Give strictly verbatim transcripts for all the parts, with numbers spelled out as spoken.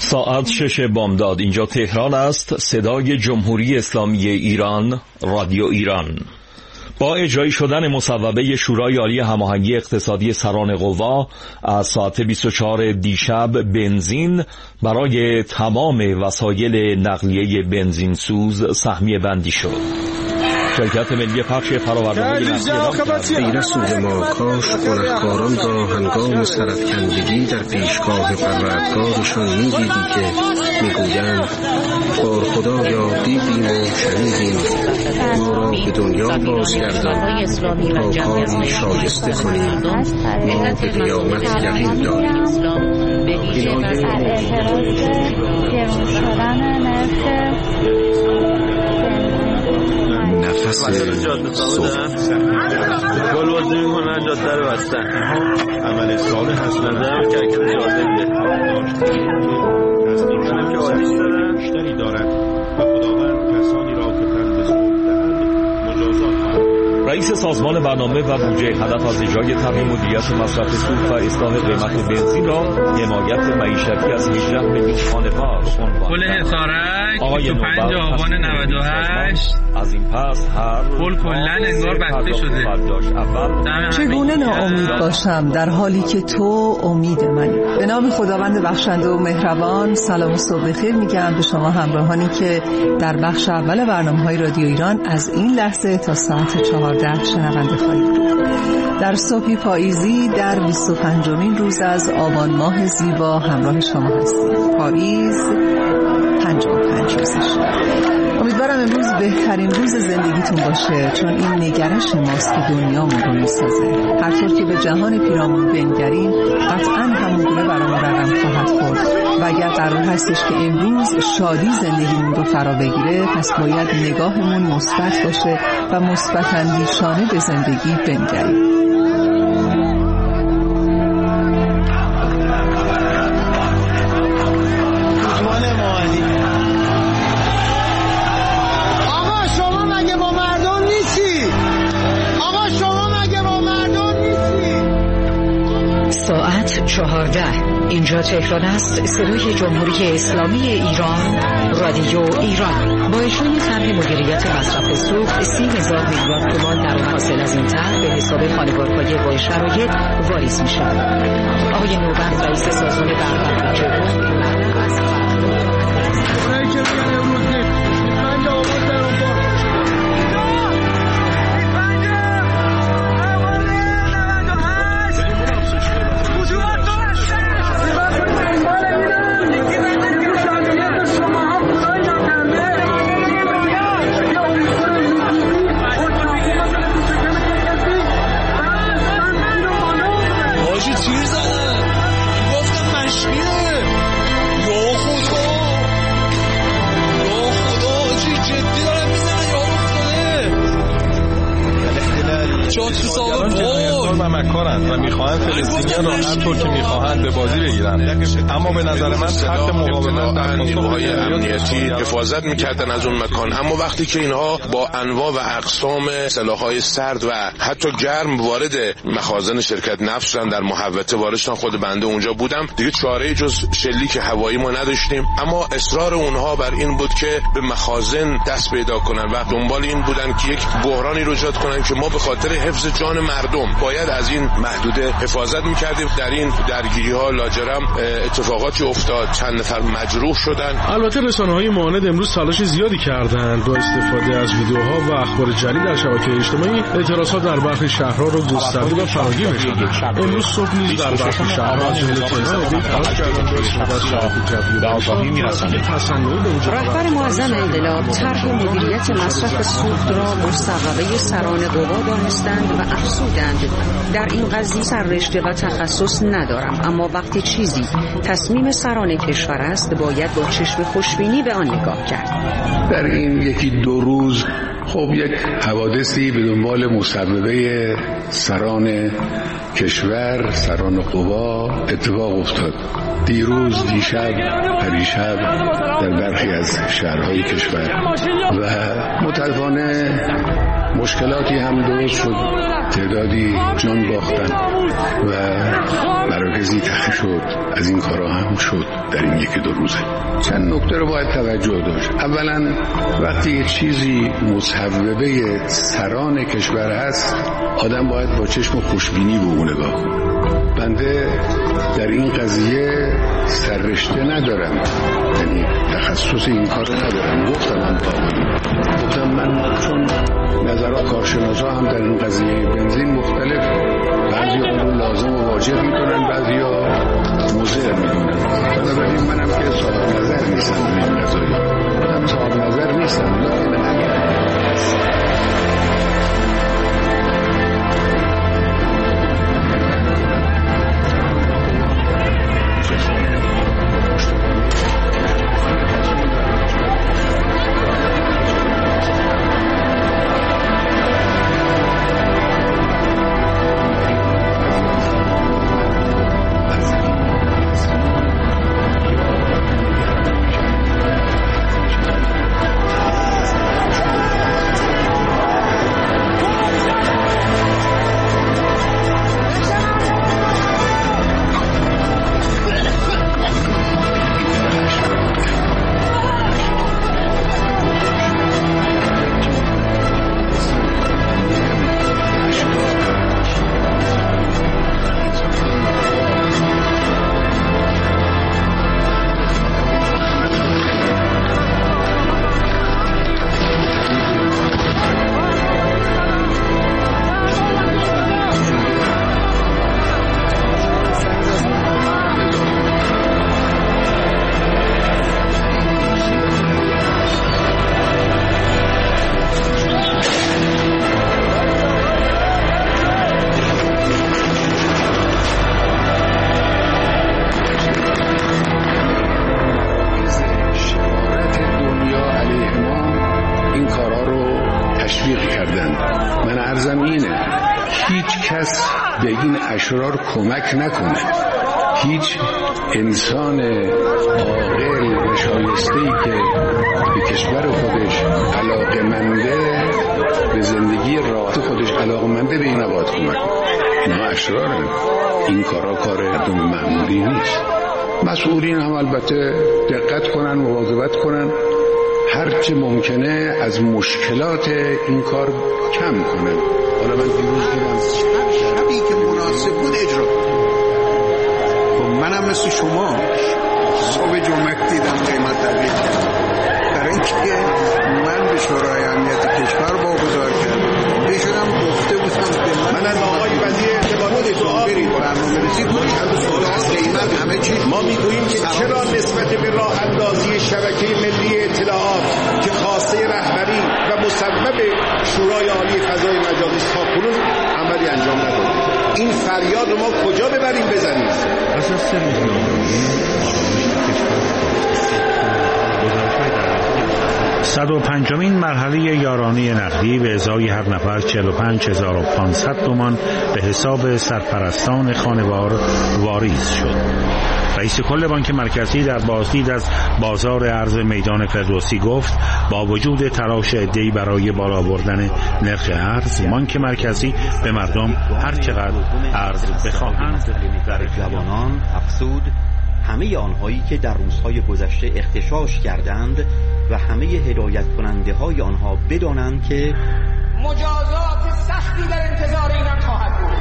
ساعت شش بامداد. اینجا تهران است. صدای جمهوری اسلامی ایران، رادیو ایران. با اجرایی شدن مصوبه شورای عالی هماهنگی اقتصادی سران قوا از ساعت بیست و چهار دیشب بنزین برای تمام وسایل نقلیه بنزین سوز سهمیه بندی شد. شرکت ملی پخش فرآورده‌های نقلیه غیر سود ما کاش گنهکاران را هنگام سرفکندگی در پیشگاه پروردگارشان می‌دیدی که میگویند بار خدایا دیدیم و شنیدیم، ما را به دنیا بازگردان تا کاری شایسته کنیم، ما به قیامت یقین داریم. نفس صبح گل بازی میکنن، جاده رو بستن، عمل صالح هست نظرم که اگر جاده تصدیقشون که عالی دارن بیشتری دارن و خداوند کسانی را که تن به سود دهند مجازات خواهد. رئیس سازمان برنامه و بودجه هدف از اجرای طرح مدیریت مصرف سوخت و اصلاح قیمت بنزین را حمایت معیشتی از هجده میلیون خانوار عنوان پل حصارک بیست و پنج آبان نود و هشت از این پس هر پل کلن انگار بسته شده. چگونه ناامید باشم در حالی که تو امید منی؟ به نام خداوند بخشنده و مهربان، سلام و صبح بخیر میگم به شما همراهانی که در بخش اول برنامه‌های رادیو ایران از این لحظه تا ساعت چهارده شنونده خواهید بود. در صبحی پاییزی در بیست و پنجمین روز از آبان ماه زیبا همراه شما هستیم. پاییز پنجاه و پنج روزش. امیدوارم امروز بهترین روز زندگیتون باشه، چون این نگرش ماست که دنیامون رو میسازه. هر طور که به جهان پیرامون بنگریم قطعاً همونگونه برامون رقم خواهد خورد و اگر قرار هستش که امروز شادی زندگیمون رو فرا بگیره، پس باید نگاهمون مثبت باشه و مثبت اندیشانه به زندگی بنگریم. ساعت چهارده. اینجا تهران است. صدای جمهوری اسلامی ایران، رادیو ایران. با اجرای طرح مدیریت مصرف سوخت سی هزار میلیارد تومان درآمد حاصل از این طرح به حساب خانوارهای با شرایط واریز می شود. آقای نوبت رئیس سازمان برنامه و بودجه از و مکارند و میخواهند فلسطینیان را هر طور که میخواهند به بازی بگیرند، اما به نظر من خط مقاومت در نیروهای امنیتی حفاظت میکردن از اون مکان. اما وقتی که اینها با انواع و اقسام سلاح‌های سرد و حتی گرم وارد مخازن شرکت نفت شدن، در محوطه وارد شدن، خود بنده اونجا بودم، دیگه چاره‌ای جز شلیک هوایی ما نداشتیم. اما اصرار اونها بر این بود که به مخازن دست پیدا کنن و دنبال این بودن که یک بحرانی رو ایجاد کنن که ما به خاطر حفظ جان مردم باید از این محدوده حفاظت میکردیم. در این درگیری ها لاجرم اتفاقاتی افتاد، چند نفر مجروح شدن. البته رسانه‌های معاند امروز تلاش زیادی کردند با استفاده از ویدیوها و اخبار جعلی در شبکه‌های اجتماعی اعتراضات در برخی شهرها را گسترده و فراگیر نشد. امروز صبح نیز در برخی شهرها از جمله تهران تلاش کردند با استفاده از شرایط جوی به آگاهی می‌رسانند. رهبر معظم انقلاب طرح مدیریت مصرف سوخت را مصوبه سران قوا دانستند و افزودند در این قضیه سررشته و تخصص ندارم، اما وقتی چیزی تصمیم سران کشور است باید با چشم خوشبینی به آن نگاه کرد. در این یکی دو روز خب یک حوادثی به دنبال مصوبه سران کشور، سران قوا اتفاق افتاد. دیروز، دیشب، پریشب در برخی از شهرهای کشور و متاسفانه مشکلاتی هم درست شد، تعدادی جان باختن و مراکزی تخریب شد. از این کارها هم شد در این یکی دو روزه. چند نکته رو باید توجه داشت. اولا وقتی یه چیزی مصوبه سران کشور هست، آدم باید با چشم خوشبینی به اون نگاه کنه. بنده در این قضیه سررشته ندارم، یعنی تخصص این کار ندارم. گفتم من گفتم من چون نظرات کارشناسا هم در این قضیه بنزین مختلف، بعضی اون رو لازم و واجب میکنن، بعضی ها مضر میدونن. بنابراین منم که صاحب نظر نیستم به این قضایا، منم صاحب نظر نیستم. اشرار کمک نکنه. هیچ انسان عاقل و شایسته‌ای که به کشور خودش علاقه‌منده، به زندگی راحت خودش علاقه‌منده، به این نباید کمک کنه. اینا اشرارن. این کارا کار مردم معمولی نیست. مسئولین هم البته دقت کنن، مواظبت کنن، هرچه ممکنه از مشکلات این کار کم کنن. حالا من دیروز دیدم شبی که مناسب بود اجرا کنم. خب منم مثل شما صبح جمعه دیدم قیمت تغییر کرد. در این که من به شورای امنیت کشور واگذار کردم، بهشونم گفته بودم که من از آقای وزیر اطلاعات سوال برید برنامه‌ریزی کنید. قیمت همه چیز ما میگوییم که چرا نسبت به راه اندازی شبکه ملی اطلاعات که خواسته رهبری و مصوب شورای عالی فضای مجازی تا کنون عملی انجام نداده. این فریاد رو ما کجا ببریم بزنیم؟ اساس صد و پنجمین مرحله یارانه نقدی به ازای هر نفر چهل و پنج هزار و پانصد تومان به حساب سرپرستان خانوار واریز شد. رئیس کل بانک مرکزی در بازدید از بازار ارز میدان فردوسی گفت با وجود تلاش عده‌ای برای بالا بردن نرخ ارز، بانک مرکزی به مردم هر چقدر ارز بخواهند در جوانان افزود، همه آنهایی که در روزهای گذشته اغتشاش کردند و همه هدایت کننده های آنها بدانند که مجازات سختی در انتظار ایران خواهد بود.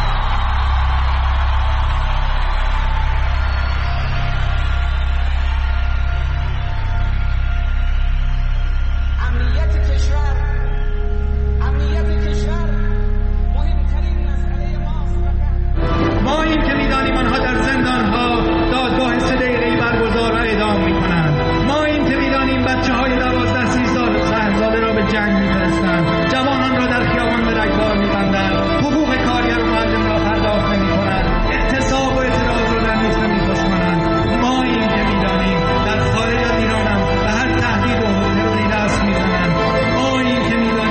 امنیت کشور امنیت کشور مهمترین مسئله ماست. ما این که می‌دانیم آنها در زندان‌ها دادگاه سه دقیقه‌ای برگزار و اعدام می‌کنند. ما این که می‌دانیم بچه‌های دوازده سیزده ساله را به جنگ می‌فرستند، جوانان را در خیابان به رگبار می‌بندند، حقوق کارگر و معلم را پرداخت نمی‌کنند، اعتصاب و اعتراض را در میز می‌کشانند. ما این که می‌دانیم در خارج از ایران هم به هر تهدید و تروری دست می‌زنند. ما این که می‌دانیم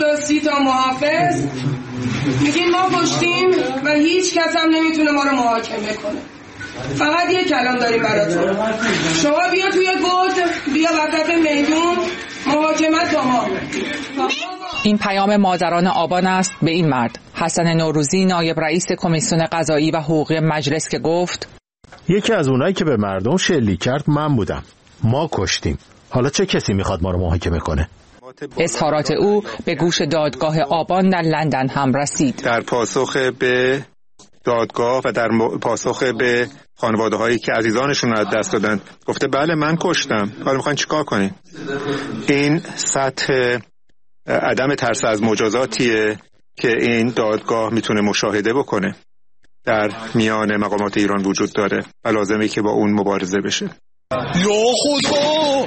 تا سی تا محافظ میگین ما کشتیم و هیچ کس هم نمیتونه ما رو محاکمه کنه. فقط یه کلام داریم براتون، شما بیا توی گود، بیا وسط میدون، محاکمت با ما. این پیام مادران آبان است به این مرد حسن نوروزی، نایب رئیس کمیسیون قضایی و حقوقی مجلس، که گفت یکی از اونایی که به مردم شلیک کرد من بودم. ما کشتیم. حالا چه کسی میخواد ما رو محاکمه کنه؟ اظهارات او به گوش دادگاه آبان در لندن هم رسید. در پاسخ به دادگاه و در پاسخ به خانواده هایی که عزیزانشون رو از دست دادن گفته بله من کشتم. حالا میخواین چیکار کنین؟ این سطح عدم ترس از مجازاتیه که این دادگاه میتونه مشاهده بکنه در میان مقامات ایران وجود داره و لازمه که با اون مبارزه بشه. یا خدا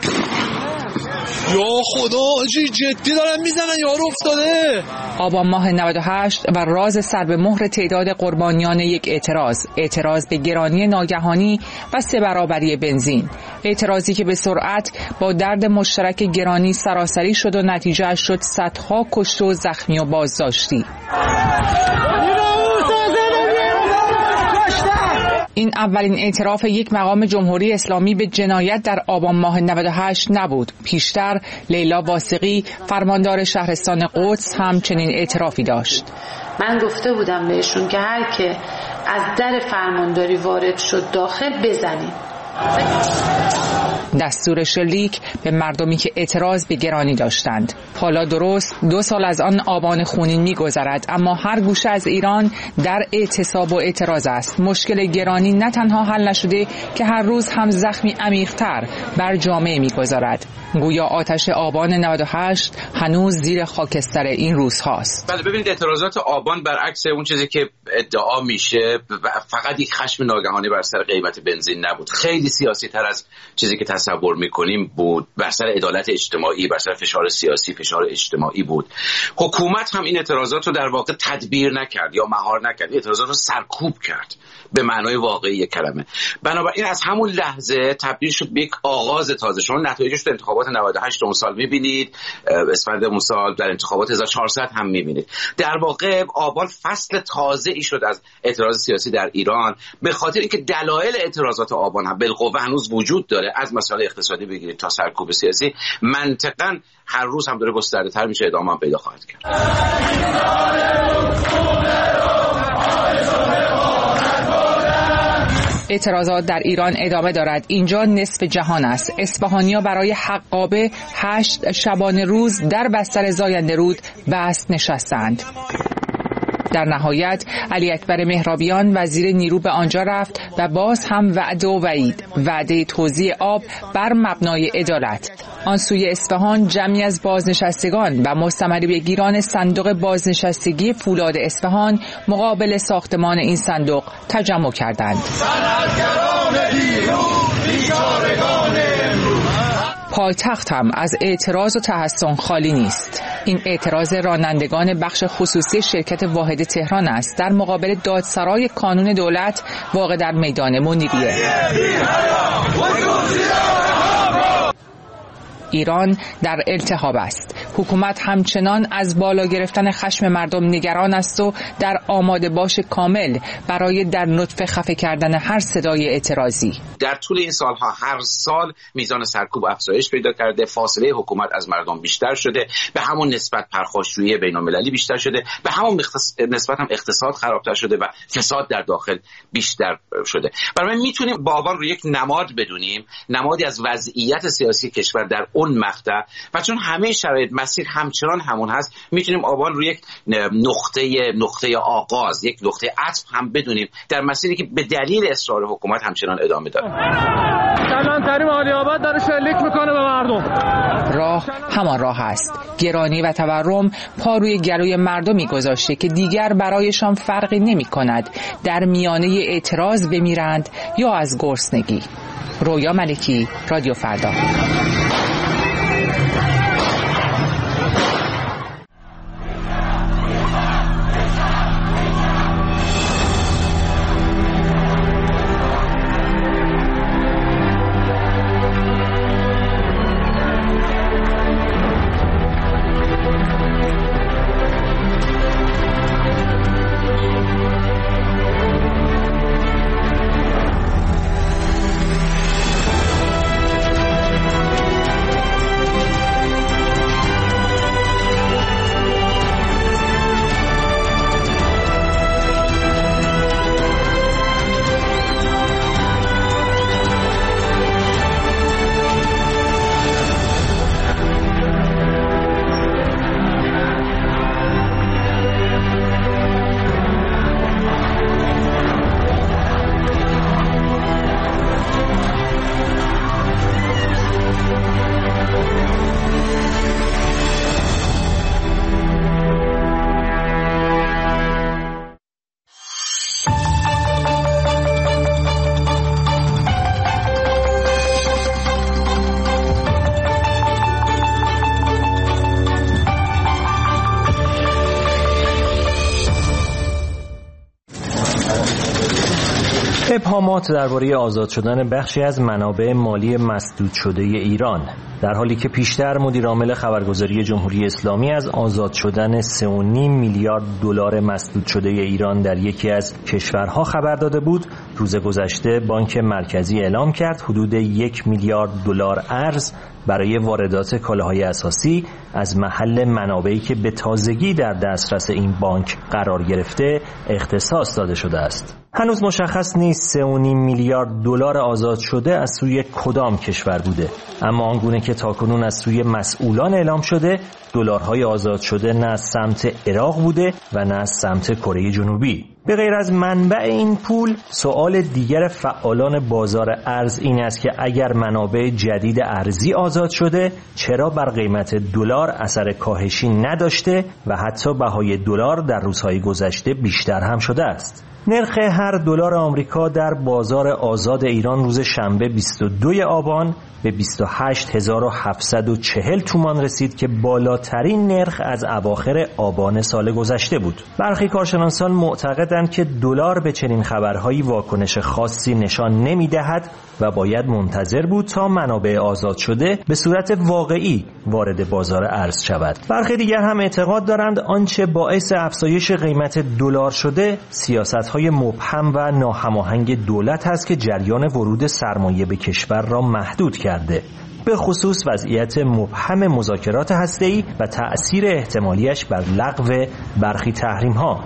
یا خدا آجی جدی دارن میزنن، یارو افتاده. آبان ماه نود و هشت و راز سر به مهر تعداد قربانیان یک اعتراض اعتراض به گرانی ناگهانی و سه برابری بنزین، اعتراضی که به سرعت با درد مشترک گرانی سراسری شد و نتیجه شد صدها کشته و زخمی و بازداشتی. این اولین اعتراف یک مقام جمهوری اسلامی به جنایت در آبان ماه نود و هشت نبود. پیشتر لیلا واسقی، فرماندار شهرستان قدس، هم چنین اعترافی داشت. من گفته بودم بهشون که هر که از در فرمانداری وارد شد داخل بزنید. دستور شلیک به مردمی که اعتراض به گرانی داشتند. حالا درست دو سال از آن آبان خونین می‌گذرد، اما هر گوشه از ایران در اعتصاب و اعتراض است. مشکل گرانی نه تنها حل نشده که هر روز هم زخمی عمیق‌تر بر جامعه می‌گذارد. گویا آتش آبان نود و هشت هنوز زیر خاکستر این روزهاست. بله ببینید، اعتراضات آبان برعکس اون چیزی که ادعا میشه فقط یک خشم ناگهانی بر سر قیمت بنزین نبود. خیلی سیاسی تر از چیزی که تصور میکنیم بود. بر سر عدالت اجتماعی، بر سر فشار سیاسی، فشار اجتماعی بود. حکومت هم این اعتراضات رو در واقع تدبیر نکرد یا مهار نکرد، اعتراضات رو سرکوب کرد به معنای واقعی کلمه. بنابراین از همون لحظه تبدیل شد به یک آغاز تازه. شما نتایجش در انتخابات نود و هشت اون سال میبینید، اسفند اون سال در انتخابات هزار و چهارصد هم میبینید. در واقع آبان فصل تازه ای شد از اعتراض سیاسی در ایران، به خاطر اینکه دلایل اعتراضات آبان هم بالقوه هنوز وجود داره، از مسائل اقتصادی بگیرید تا سرکوب سیاسی. منطقاً هر روز هم داره گسترده تر میشه، ادامه هم پیدا خواهد کرد. اعتراضات در ایران ادامه دارد. اینجا نصف جهان است. اصفهانی‌ها برای حقابه هشت شبانه روز در بستر زاینده رود بست نشستند. در نهایت علی اکبر مهرابیان وزیر نیرو به آنجا رفت و باز هم وعده و وعید، وعده توزیع آب بر مبنای عدالت. آن سوی اصفهان جمعی از بازنشستگان و مستمری بگیران صندوق بازنشستگی فولاد اصفهان مقابل ساختمان این صندوق تجمع کردند. پایتخت هم از اعتراض و تحسن خالی نیست. این اعتراض رانندگان بخش خصوصی شرکت واحد تهران است در مقابل دادسرای کانون دولت واقع در میدان منیریه. ایران در التهاب است. حکومت همچنان از بالا گرفتن خشم مردم نگران است و در آماده باش کامل برای در نطفه خفه کردن هر صدای اعتراضی. در طول این سالها هر سال میزان سرکوب افزایش پیدا کرده، فاصله حکومت از مردم بیشتر شده، به همون نسبت پرخاشجویی بین‌المللی بیشتر شده، به همون نسبت هم اقتصاد خرابتر شده و فساد در داخل بیشتر شده. برای میتونیم با آبان رو یک نماد بدونیم، نمادی از وضعیت سیاسی کشور در اون مقطع، و چون همه شرایط مسیر همچنان همون هست، میتونیم آبان رو یک نقطه نقطه آغاز، یک نقطه عطف هم بدونیم در مسیری که به دلیل اصرار حکومت همچنان ادامه داره. کلانتری عالی آباد داره شلیک میکنه به مردم. راه همان راه است. گرانی و تورم پا روی گلوی مردمی گذاشته که دیگر برایشان فرقی نمی کند در میانه اعتراض بمیرند یا از گرسنگی. رویا ملکی، رادیو فردا. ابهامات درباره آزاد شدن بخشی از منابع مالی مسدود شده ایران، در حالی که پیشتر مدیر عامل خبرگزاری جمهوری اسلامی از آزاد شدن سه و نیم میلیارد دلار مسدود شده ایران در یکی از کشورها خبر داده بود، روز گذشته بانک مرکزی اعلام کرد حدود یک میلیارد دلار ارز برای واردات کالاهای اساسی از محل منابعی که به تازگی در دسترس این بانک قرار گرفته اختصاص داده شده است. هنوز مشخص نیست سه و نیم میلیارد دلار آزاد شده از سوی کدام کشور بوده، اما آنگونه که تاکنون از سوی مسئولان اعلام شده، دلارهای آزاد شده نه از سمت عراق بوده و نه از سمت کره جنوبی. به غیر از منبع این پول، سوال دیگر فعالان بازار ارز این است که اگر منابع جدید ارزی آزاد شده، چرا بر قیمت دلار اثر کاهشی نداشته و حتی بهای دلار در روزهای گذشته بیشتر هم شده است. نرخ هر دلار آمریکا در بازار آزاد ایران روز شنبه بیست و دوم آبان به بیست و هشت هزار و هفتصد و چهل تومان رسید که بالاترین نرخ از اواخر آبان سال گذشته بود. برخی کارشناسان معتقدند که دلار به چنین خبرهایی واکنش خاصی نشان نمی‌دهد و باید منتظر بود تا منابع آزاد شده به صورت واقعی وارد بازار ارز شود. برخی دیگر هم اعتقاد دارند آنچه باعث افزایش قیمت دلار شده سیاست‌های مبهم و ناهماهنگ دولت است که جریان ورود سرمایه به کشور را محدود کرده، به خصوص وضعیت مبهم مذاکرات هسته‌ای و تأثیر احتمالیش بر لغو برخی تحریم‌ها.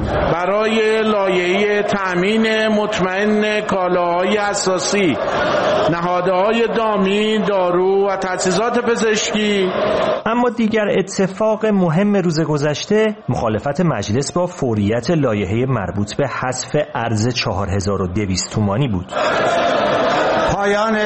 برای لایحه تأمین مطمئن کالاهای اساسی، نهادهای دامی، دارو و تجهیزات پزشکی. اما دیگر اتفاق مهم روز گذشته مخالفت مجلس با فوریت لایحه مربوط به حذف ارز چهار هزار و دویست تومانی بود. پایان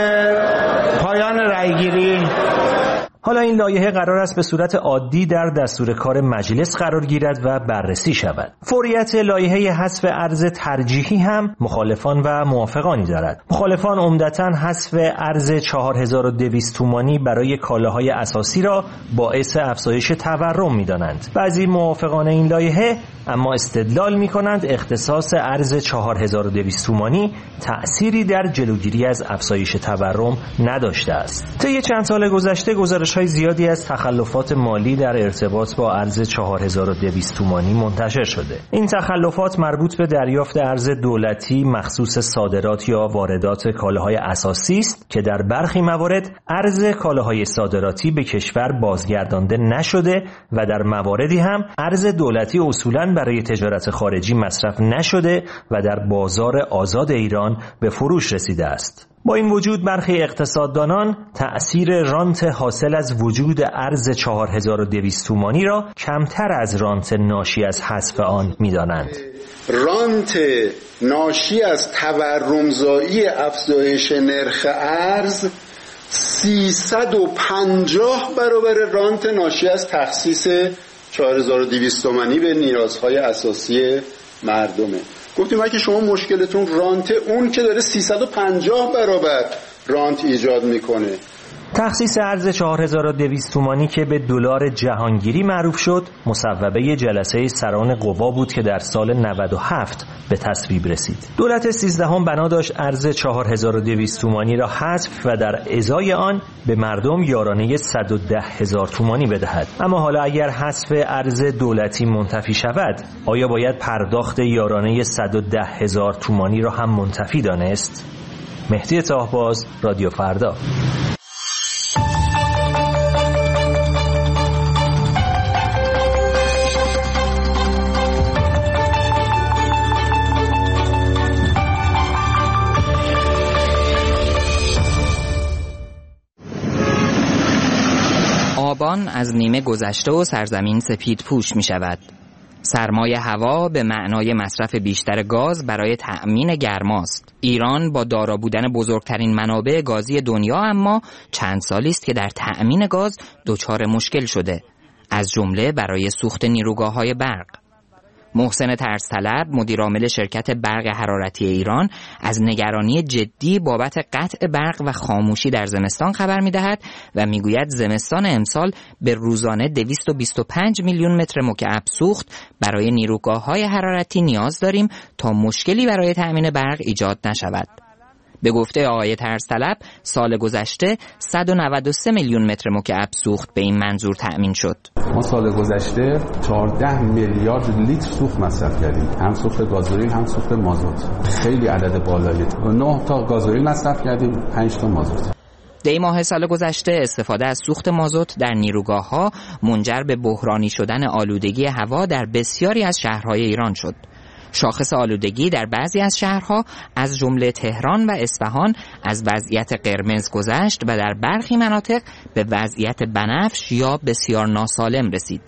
پایان رأیگیری. حالا این لایحه قرار است به صورت عادی در دستور کار مجلس قرار گیرد و بررسی شود. فوریت لایحه حذف ارز ترجیحی هم مخالفان و موافقانی دارد. مخالفان عمدتاً حذف ارز چهار هزار و دویست تومانی برای کالاهای اساسی را باعث افزایش تورم می‌دانند. بعضی موافقان این لایحه اما استدلال می‌کنند اختصاص ارز چهار هزار و دویست تومانی تأثیری در جلوگیری از افزایش تورم نداشته است. طی چند سال گذشته گزارش‌های زیادی از تخلفات مالی در ارتباط با ارز چهار هزار و دویست تومانی منتشر شده. این تخلفات مربوط به دریافت ارز دولتی مخصوص صادرات یا واردات کالاهای اساسی است که در برخی موارد ارز کالاهای صادراتی به کشور بازگردانده نشده و در مواردی هم ارز دولتی اصولاً برای تجارت خارجی مصرف نشده و در بازار آزاد ایران به فروش رسیده است. با این وجود برخی اقتصاددانان تأثیر رانت حاصل از وجود ارز چهار هزار و دویست تومانی را کمتر از رانت ناشی از حذف آن می‌دانند. رانت ناشی از تورمزایی افزایش نرخ ارز سیصد و پنجاه برابر رانت ناشی از تخصیص چهار هزار و دویست تومانی به نیازهای اساسی مردمه. گفتیم اگه شما مشکلتون رانت، اون که داره سیصد و پنجاه برابر رانت ایجاد میکنه. تخصیص ارز چهار هزار و دویست تومانی که به دلار جهانگیری معروف شد مصوبه جلسه سران قوا بود که در سال نود و هفت به تصویب رسید. دولت سیزدهم بنا داشت ارز چهار هزار و دویست تومانی را حذف و در ازای آن به مردم یارانه صد و ده هزار تومانی بدهد. اما حالا اگر حذف ارز دولتی منتفی شود، آیا باید پرداخت یارانه صد و ده هزار تومانی را هم منتفی دانست؟ مهدی طاهباز، رادیو فردا. آبان از نیمه گذشته و سرزمین سپید پوش می شود. سرمایه هوا به معنای مصرف بیشتر گاز برای تأمین گرماست. ایران با دارا بودن بزرگترین منابع گازی دنیا اما چند سالی است که در تأمین گاز دچار مشکل شده، از جمله برای سوخت نیروگاه‌های برق. محسن ترسطلب، مدیرعامل شرکت برق حرارتی ایران، از نگرانی جدی بابت قطع برق و خاموشی در زمستان خبر می‌دهد و می‌گوید زمستان امسال به روزانه دویست و بیست و پنج میلیون متر مکعب سوخت برای نیروگاه‌های حرارتی نیاز داریم تا مشکلی برای تأمین برق ایجاد نشود. به گفته آقای ترسطلب، سال گذشته صد و نود و سه میلیون متر مکعب سوخت به این منظور تأمین شد. ما سال گذشته چهارده میلیارد لیتر سوخت مصرف کردیم، هم سوخت گازوئیل هم سوخت مازوت. خیلی عدد بالایی. نه تا گازوئیل مصرف کردیم، پنج تا مازوت. دی ماه سال گذشته استفاده از سوخت مازوت در نیروگاه‌ها منجر به بحرانی شدن آلودگی هوا در بسیاری از شهرهای ایران شد. شاخص آلودگی در بعضی از شهرها از جمله تهران و اصفهان از وضعیت قرمز گذشت و در برخی مناطق به وضعیت بنفش یا بسیار ناسالم رسید.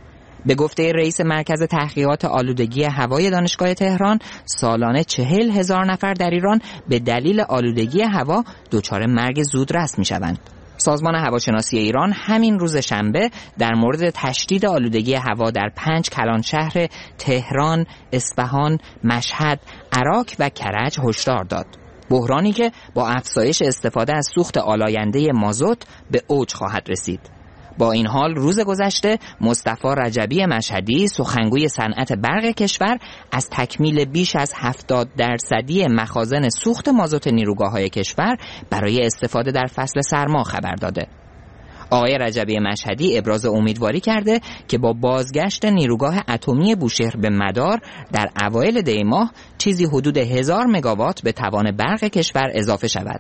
به گفته رئیس مرکز تحقیقات آلودگی هوای دانشگاه تهران، سالانه چهل هزار نفر در ایران به دلیل آلودگی هوا دچار مرگ زودرس می شوند. سازمان هواشناسی ایران همین روز شنبه در مورد تشدید آلودگی هوا در پنج کلان شهر تهران، اصفهان، مشهد، عراق و کرج هشدار داد. بحرانی که با افزایش استفاده از سوخت آلاینده مازوت به اوج خواهد رسید. با این حال روز گذشته مصطفی رجبی مشهدی، سخنگوی صنعت برق کشور، از تکمیل بیش از هفتاد درصدی مخازن سوخت مازوت نیروگاه‌های کشور برای استفاده در فصل سرما خبر داده. آقای رجبی مشهدی ابراز امیدواری کرده که با بازگشت نیروگاه اتمی بوشهر به مدار در اوایل دی ماه چیزی حدود هزار مگاوات به توان برق کشور اضافه شود.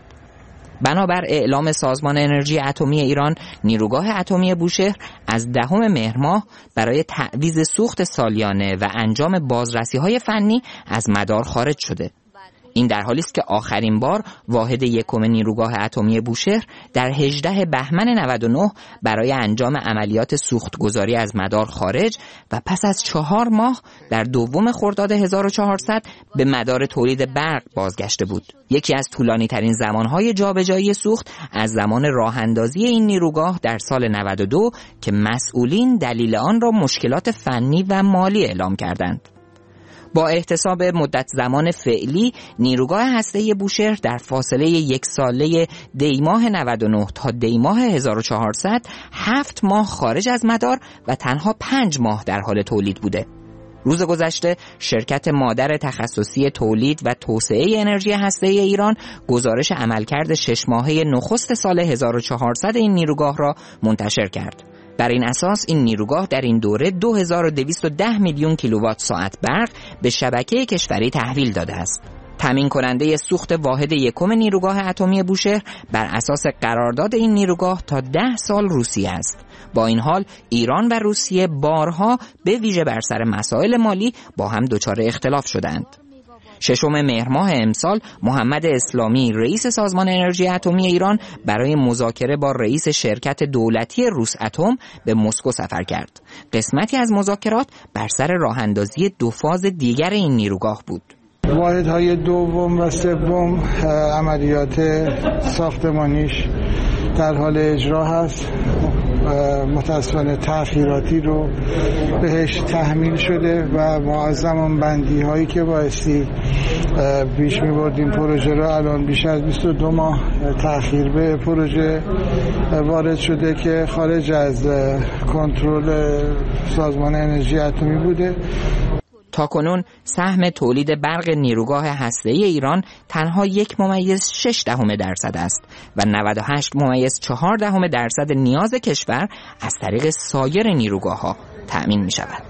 بنابر اعلام سازمان انرژی اتمی ایران، نیروگاه اتمی بوشهر از دهم مهر ماه برای تعویض سوخت سالیانه و انجام بازرسی‌های فنی از مدار خارج شده. این در حالی است که آخرین بار واحد یکم نیروگاه اتمی بوشهر در هجدهم بهمن نود و نه برای انجام عملیات سوختگذاری از مدار خارج و پس از چهار ماه در دوم خرداد هزار و چهارصد به مدار تولید برق بازگشته بود. یکی از طولانی ترین زمانهای جابجایی سوخت از زمان راه اندازی این نیروگاه در سال نود و دو که مسئولین دلیل آن را مشکلات فنی و مالی اعلام کردند. با احتساب مدت زمان فعلی، نیروگاه هسته‌ای بوشهر در فاصله یک ساله دی ماه نود و نه تا دی ماه هزار و چهارصد هفت ماه خارج از مدار و تنها پنج ماه در حال تولید بوده. روز گذشته شرکت مادر تخصصی تولید و توسعه انرژی هسته‌ای ایران گزارش عملکرد شش ماهه نخست سال هزار و چهارصد این نیروگاه را منتشر کرد. بر این اساس این نیروگاه در این دوره دو هزار و دویست و ده میلیون کیلووات ساعت برق به شبکه کشوری تحویل داده است. تامین کننده سوخت واحد یکم نیروگاه اتمی بوشهر بر اساس قرارداد این نیروگاه تا ده سال روسیه است. با این حال ایران و روسیه بارها به ویژه بر سر مسائل مالی با هم دچار اختلاف شدند. ششم مهر ماه امسال محمد اسلامی رئیس سازمان انرژی اتمی ایران برای مذاکره با رئیس شرکت دولتی روس اتم به مسکو سفر کرد. قسمتی از مذاکرات بر سر راه‌اندازی دو فاز دیگر این نیروگاه بود. واحدهای دوم و سوم عملیات ساختمانیش در حال اجرا هست. متاسفانه تأخیراتی رو بهش تحمیل شده و ما از زمان بندی هایی که بایستی پیش می بردیم پروژه رو الان بیش از بیست و دو ماه تأخیر به پروژه وارد شده که خارج از کنترل سازمان انرژی اتمی بوده. تاکنون سهم تولید برق نیروگاه هسته‌ای ایران تنها یک ممیز شش دهم درصد است و نود و هشت ممیز چهار دهم درصد نیاز کشور از طریق سایر نیروگاه‌ها تأمین می شود.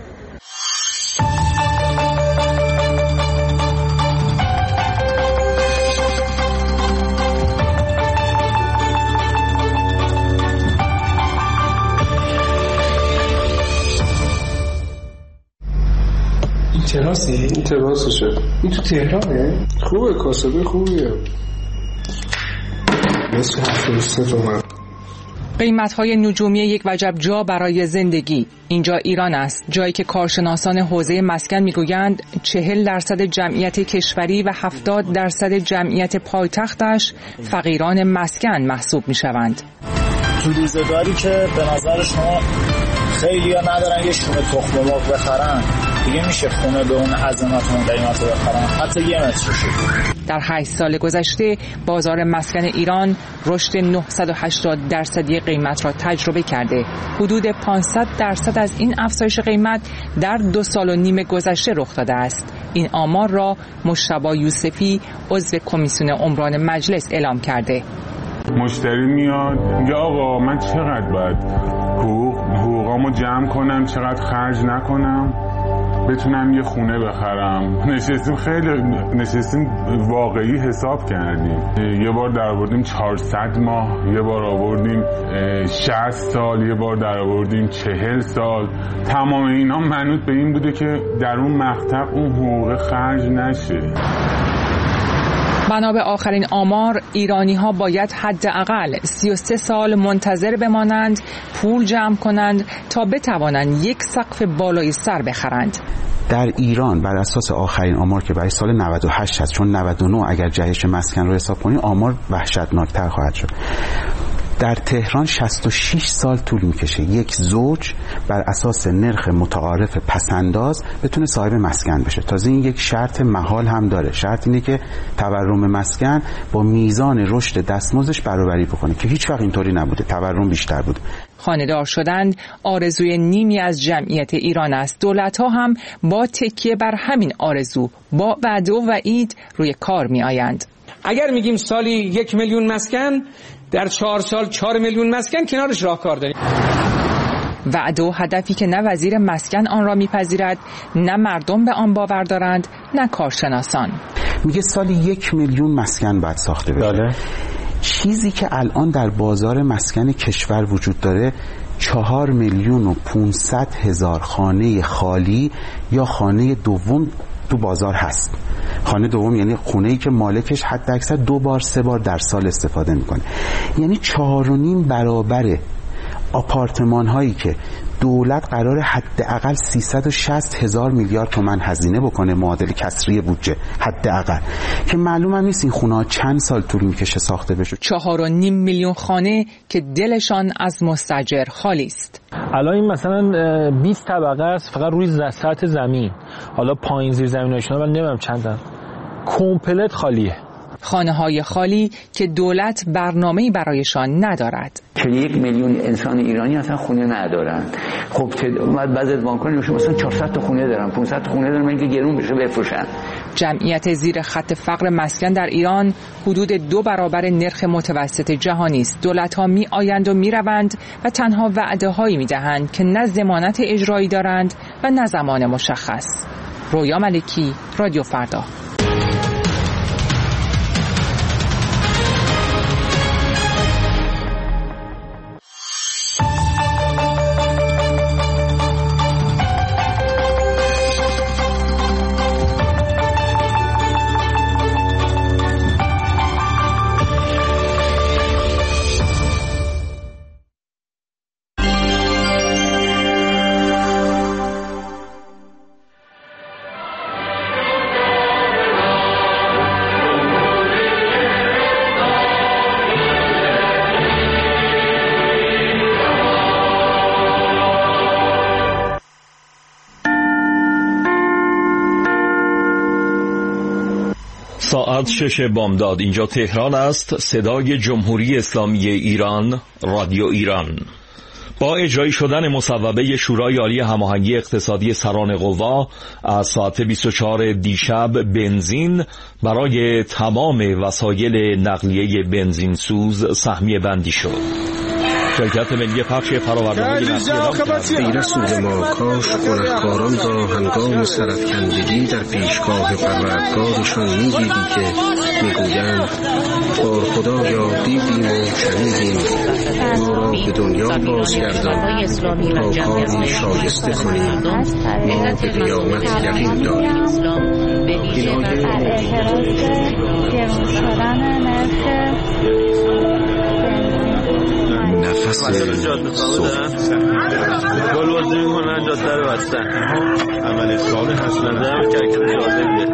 تراسی؟ این تراسشه. این تو تهرانه؟ خوبه، کاسبه خوبیه. مثل هفتاد و سه تومن. قیمت‌های نجومی یک وجب جا برای زندگی. اینجا ایران است، جایی که کارشناسان حوزه مسکن میگویند چهل درصد جمعیت کشوری و هفتاد درصد جمعیت پایتختش فقیران مسکن محسوب میشوند. تو روزگاری که به نظر شما خیلی ها ندارن یه شونه تخم مرغ بخرن، دیگه میشه خونه به اون عظمت اون قیمت رو بخرن، حتی یه مترشو. در هشت سال گذشته بازار مسکن ایران رشد نهصد و هشتاد درصدی قیمت را تجربه کرده. حدود پانصد درصد از این افزایش قیمت در دو سال و نیم گذشته رخ داده است. این آمار را مجتبی یوسفی عضو کمیسیون عمران مجلس اعلام کرده. مشتری میاد میگه آقا من چقدر باید حقوق حقوقامو جمع کنم، چقدر خرج نکنم بتونم یه خونه بخرم. نشستیم خیلی نشستیم واقعی حساب کردیم. یه بار در آوردیم چهارصد ماه، یه بار آوردیم شصت سال، یه بار در آوردیم چهل سال. تمام اینا منوط به این بوده که در اون مقطع اون حقوق خرج نشه. بنا به آخرین آمار ایرانی ها باید حداقل سی و سه سال منتظر بمانند، پول جمع کنند تا بتوانند یک سقف بالای سر بخرند. در ایران بر اساس آخرین آمار که برای سال نود و هشت هست، چون نود و نه اگر جهش مسکن رو حساب کنیم آمار وحشتناکتر خواهد شد. در تهران شصت و شش سال طول میکشه یک زوج بر اساس نرخ متعارف پسنداز بتونه صاحب مسکن بشه. تازه این یک شرط محال هم داره. شرط اینه که تورم مسکن با میزان رشد دستمزدش برابری بکنه که هیچ وقت اینطوری نبوده، تورم بیشتر بوده. خانه‌دار شدن آرزوی نیمی از جمعیت ایران است. دولت‌ها هم با تکیه بر همین آرزو با وعده و وعید روی کار می‌آیند. اگر میگیم سالی یک میلیون مسکن، در چهار سال چهار میلیون مسکن کنارش راهکار داریم. وعده و هدفی که نه وزیر مسکن آن را میپذیرد، نه مردم به آن باور دارند، نه کارشناسان. میگه سالی یک میلیون مسکن باید ساخته بشه. بله. چیزی که الان در بازار مسکن کشور وجود داره چهار میلیون و پونصد هزار خانه خالی یا خانه دوم تو بازار هست. خانه دوم یعنی خونه‌ای که مالکش حد اکثر دو بار سه بار در سال استفاده میکنه. یعنی چهار و نیم برابر آپارتمان هایی که دولت قرار حداقل سیصد و شصت هزار میلیارد تومان هزینه بکنه معادل کسری بودجه حداقل، که معلوم هم نیست این خونه ها چند سال طول میکشه ساخته بشه. چهار و نیم میلیون خانه که دلشان از مستاجر خالی است. الان این مثلا بیست طبقه است فقط روی سطح زمین، حالا پایین زیر زمیناشون من نمیدونم چندن، کامپلت خالیه. خانه های خالی که دولت برنامه‌ای برایشان ندارد. چون یک میلیون انسان ایرانی اصلا خونه ندارن. خب اومد بعضی از بانک‌ها مثلا چهارصد تا خونه دارن، پانصد تا خونه دارن، اینکه گرون بشه بفروشن. جمعیت زیر خط فقر مسکن در ایران حدود دو برابر نرخ متوسط جهانی است. دولت‌ها می آیند و می روند و تنها وعده‌هایی می دهند که نه ضمانت اجرایی دارند و نه زمان مشخص. رویا ملکی، رادیو فردا. ساعت شش بامداد، اینجا تهران است. صدای جمهوری اسلامی ایران، رادیو ایران. با اجرایی شدن مصوبه شورای عالی هماهنگی اقتصادی سران قوا از ساعت بیست و چهار دیشب بنزین برای تمام وسایل نقلیه بنزین سوز سهمیه بندی شد. شرکت ملی پخش فرآورده‌های نفتی غیر سود ما کاش گنهکاران را هنگام سرافکندگی در پیشگاه پروردگارشان می‌دیدی که میگویند بار خدایا دیدیم و شنیدیم، ما را به دنیا بازگردان تا کاری شایسته کنیم، ما به قیامت یقین داریم. این نفس صبح گل بازی میکنن جاده رو بستن عمل صالح هست نظرم که حرکت جاده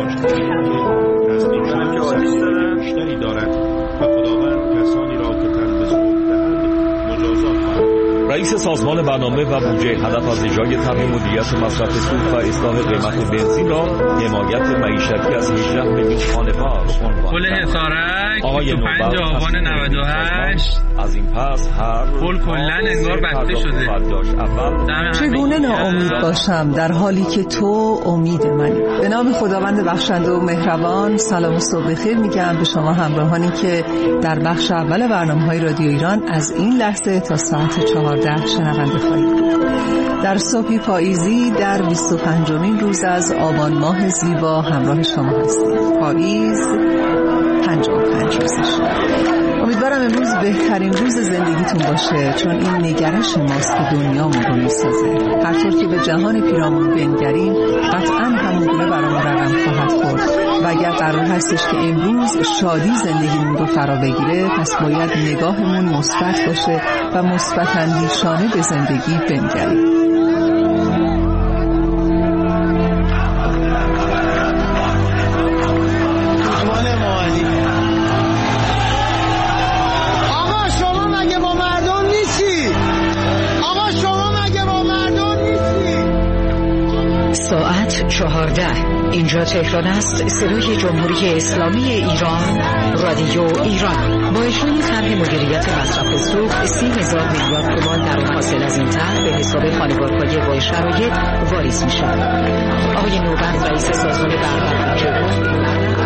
بیشتری دارد و خداوند کسانی را که تن به صبح دهند مجازات خواهد. رئیس سازمان برنامه و بودجه هدف از اجرای طرح مدیریت مصرف سوخت و اصلاح قیمت بنزین را حمایت معیشتی از هجده میلیون خانوار پل حصارک بیست و پنج آبان نود و هشت از این پس هر پل کلا انگار بسته شده. چگونه ناامید باشم در حالی که تو امید منی؟ به نام خداوند بخشنده و مهربان، سلام و صبح بخیر میگم به شما همراهانی که در بخش اول برنامه‌های رادیو ایران از این لحظه تا ساعت چهارده شنونده خواهید بود. در صبحی پاییزی در بیست و پنجمین روز از آبان ماه زیبا همراه شما هستیم. پاییز پنجاه و پنج روزش. امیدوارم امروز بهترین روز زندگیتون باشه، چون این نگرش ماست که دنیامون رو میسازه. هر طور که به جهان پیرامون بنگریم قطعاً همونگونه برامون رقم خواهد خورد و اگر قرار هستش که امروز شادی زندگیمون رو فرا بگیره، پس باید نگاهمون مثبت باشه و مثبت اندیشانه به زندگی بنگریم. ساعت چهارده. اینجا تهران است. صدای جمهوری اسلامی ایران، رادیو ایران. با اجرای طرح مدیریت مصرف سوخت سی هزار میلیارد تومان در حاصل از این طرح به حساب خانوارهای با شرایط واریز می شود. آقای نوبت رئیس سازمان برنامه بودجه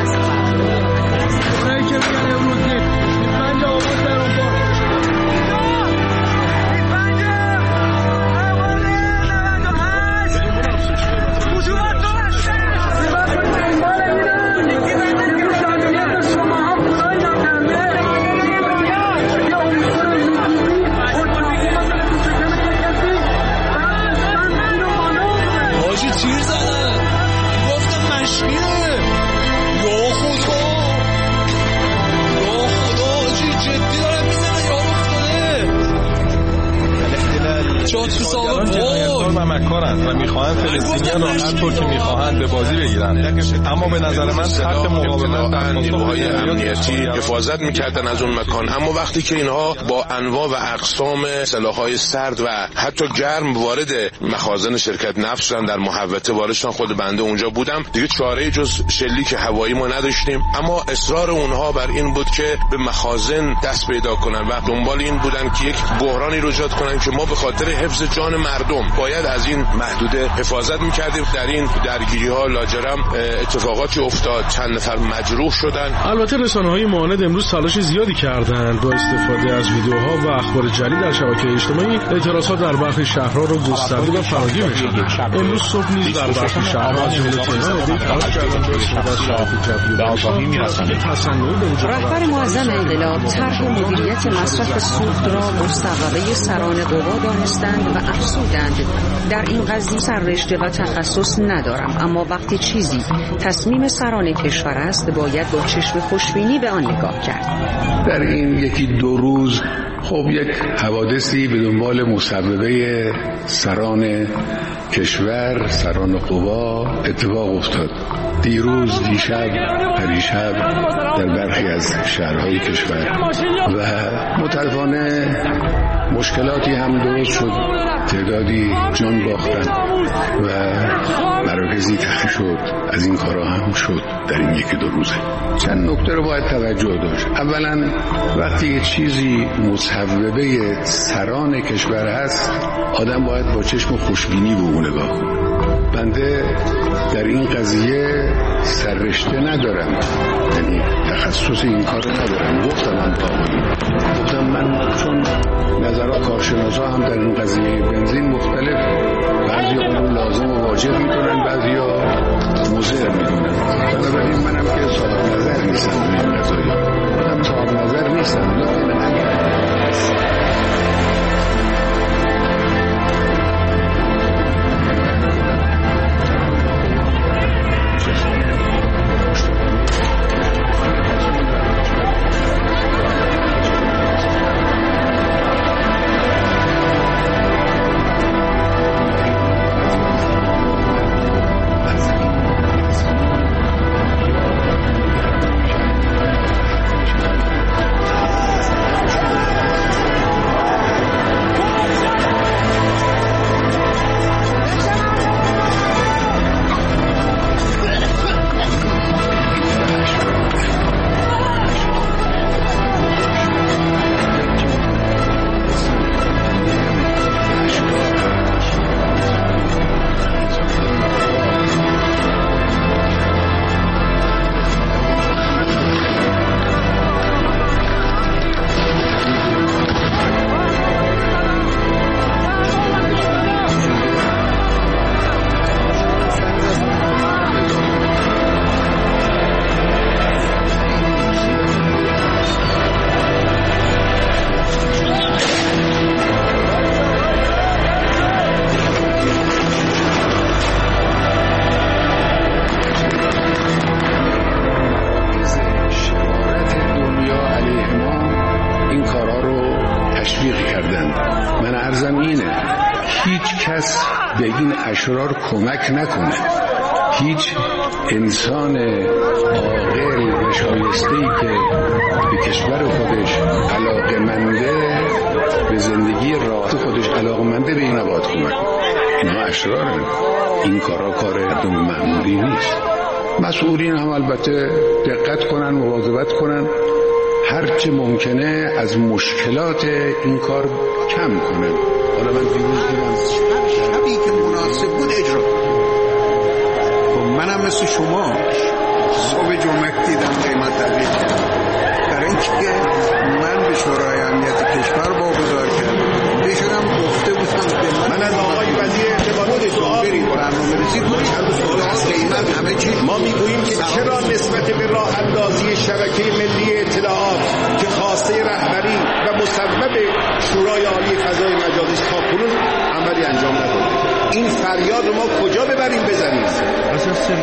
و مکارند و میخواهند فلسطینیان را هر طور که میخواهند به بازی بگیرند، اما به نظر من خط مقاومت در نیروهای امنیتی حفاظت میکردن از اون مکان، اما وقتی که اینها با انواع و اقسام سلاح‌های سرد و حتی گرم وارد مخازن شرکت نفت شدن، در محوطه وارد شدن، خود بنده اونجا بودم، دیگه چاره‌ای جز شلیک هوایی ما نداشتیم، اما اصرار اونها بر این بود که به مخازن دست پیدا کنن و دنبال این بودن که یک بحرانی رو ایجاد کنن که ما به خاطر حفظ جان مردم باید از این محدوده حفاظت میکردیم. در این درگیری ها لاجرم اتفاقاتی افتاد، چند نفر مجروح شدن. البته رسانه‌های معاند امروز تلاش زیادی کردند با استفاده از ویدیوها و اخبار جعلی در شبکه‌های اجتماعی اعتراضات در برخی شهرها را گسترده و فراگیر نشد. امروز صبح نیز در برخی شهرها از جمله تهران ادعای تلاش کردند با استفاده از شرایط جوی تصنعی به وجود رهبر معظم انقلاب طرح مدیریت مصرف سوخت را مصوبه سران قوا دانستند و افزودند در این قضیه سررشته و تخصص ندارم، اما وقتی چیزی تصمیم سران کشور است باید با چشم خوشبینی به آن نگاه کرد. در این یکی دو روز خب یک حوادثی به دنبال مصوبه سران کشور، سران قوا اتفاق افتاد. دیروز، دیشب، پریشب در برخی از شهرهای کشور و متاسفانه مشکلاتی هم درست شد، تعدادی جان باختن و مراکزی تخلیه شد. از این کارها هم شد در این یکی دو روزه. چند نکته رو باید توجه داشت. اولا وقتی چیزی مصوبه سران کشور هست، آدم باید با چشم خوشبینی به اون نگاه کنه. بنده در این قضیه سررشته ندارم، یعنی تخصص این کار ندارم. گفتم من گفتم من چون نظرات کارشناسا هم در این قضیه بنزین مختلف، بعضی اون رو لازم و واجب میدونن، بعضی ها مضر میدونن. بنابراین منم که صاحب نظر نیستم در این قضایا، منم صاحب نظر نیستم، لکن اگر سرزمینه هیچ کس به این اشرار کمک نکنه، هیچ انسان عاقل و شایسته‌ای که به کشور خودش علاقه‌منده، به زندگی راحت خودش علاقه‌منده، به این نباید کمک کنه. اینا اشرارن، این کارا کار مردم معمولی نیست. مسئولین هم البته دقت کنن، مواظبت کنن، هرچه ممکنه از مشکلات این کار کم کنن. حالا من دیروز دیدم شبی که مناسب بود اجرا، خب منم مثل شما صبح جمعه دیدم قیمت تغییر کرد، در این که من به شورای امنیت کشور واگذار کردم بشدم گفته بودم به من از آقای وزیر ارتباطات برید برنامه‌ریزی کنید قیمت همه چیز. ما میگوییم که چرا نسبت به راه اندازی شبکه ملی اطلاعات که خواسته رهبری و مصوب شورای عالی فضای مجازی است تاکنون عملی انجام نداده. این فریاد رو ما کجا ببریم بزنیم؟ اساس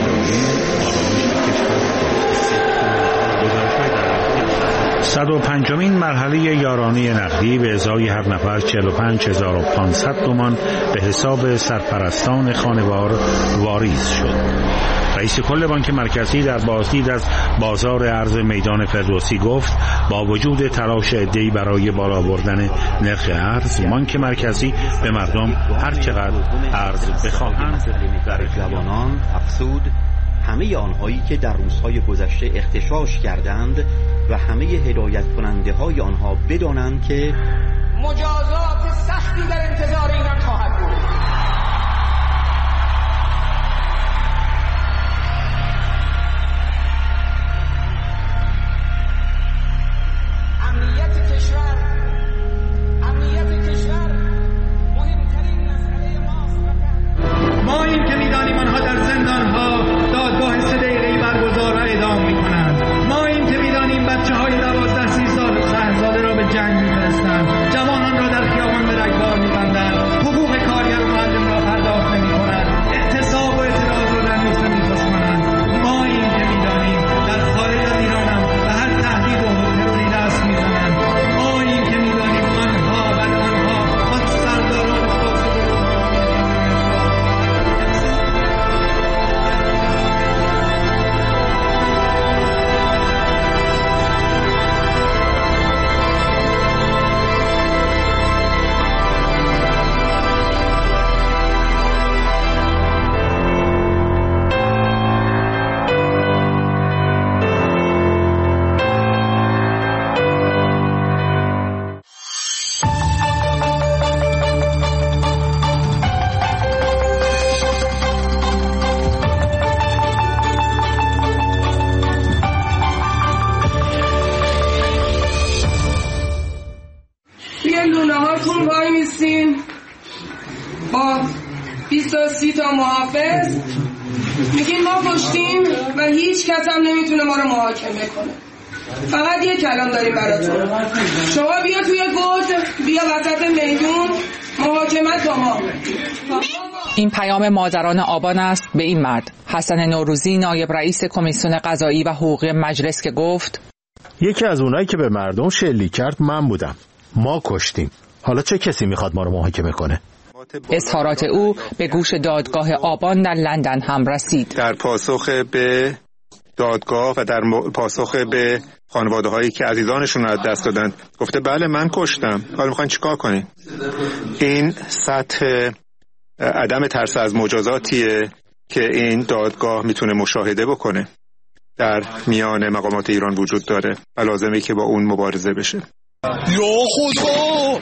صد و پنجمین مرحله یارانه نقدی به ازای هر نفر چهل و پنج هزار و پانصد تومان به حساب سرپرستان خانوار واریز شد. رئیس کل بانک مرکزی در بازدید از بازار ارز میدان فردوسی گفت با وجود تلاش عده‌ای برای بالا بردن نرخ ارز، بانک مرکزی به مردم هر چقدر ارز بخواهند در جوانان افسود، همه آنهایی که در روزهای گذشته اغتشاش کردند و همه هدایت کننده های آنها بدانند که مجازات سختی در انتظار اینان خواهد بود. امنیت کشور امنیت کشور مهمترین مسئله ماست. ما این که می‌دانیم آنها در زندان‌ها دادگاه سه دقیقه‌ای برگزار و اعدام می‌کنند. ما این که می‌دانیم بچه‌های دوازده سیزده ساله را به جنگ می‌فرستند، جوانان را در خیابان به رگبار می‌بندند، حقوق کارگر و معلم را پرداخت نمی‌کنند، اعتصاب و اعتراض را در روستا می‌کشانند. ما این که می‌دانیم در خارج از ایران هم به هر تهدید و تروری دست می‌زنند. ما این که می‌دانیم آنها و آنها خود سرداران فاسد با بیست و سی تا محافظ میگین ما کشتیم و هیچ کس هم نمیتونه ما رو محاکمه کنه. فقط یه کلام داریم براتون، شما بیا توی گود، بیا وسط میدون، محاکمت با ما. این پیام مادران آبان است به این مرد حسن نوروزی، نایب رئیس کمیسیون قضایی و حقوقی مجلس، که گفت یکی از اونایی که به مردم شلیک کرد من بودم. ما کشتیم. حالا چه کسی میخواد ما رو محاکمه کنه؟ اظهارات او به گوش دادگاه آبان در لندن هم رسید. در پاسخ به دادگاه و در پاسخ به خانواده هایی که عزیزانشون از دست دادن گفته بله من کشتم، حالا میخواین چیکار کنین؟ این سطح عدم ترس از مجازاتیه که این دادگاه میتونه مشاهده بکنه در میان مقامات ایران وجود داره و لازمه که با اون مبارزه بشه. یا خدا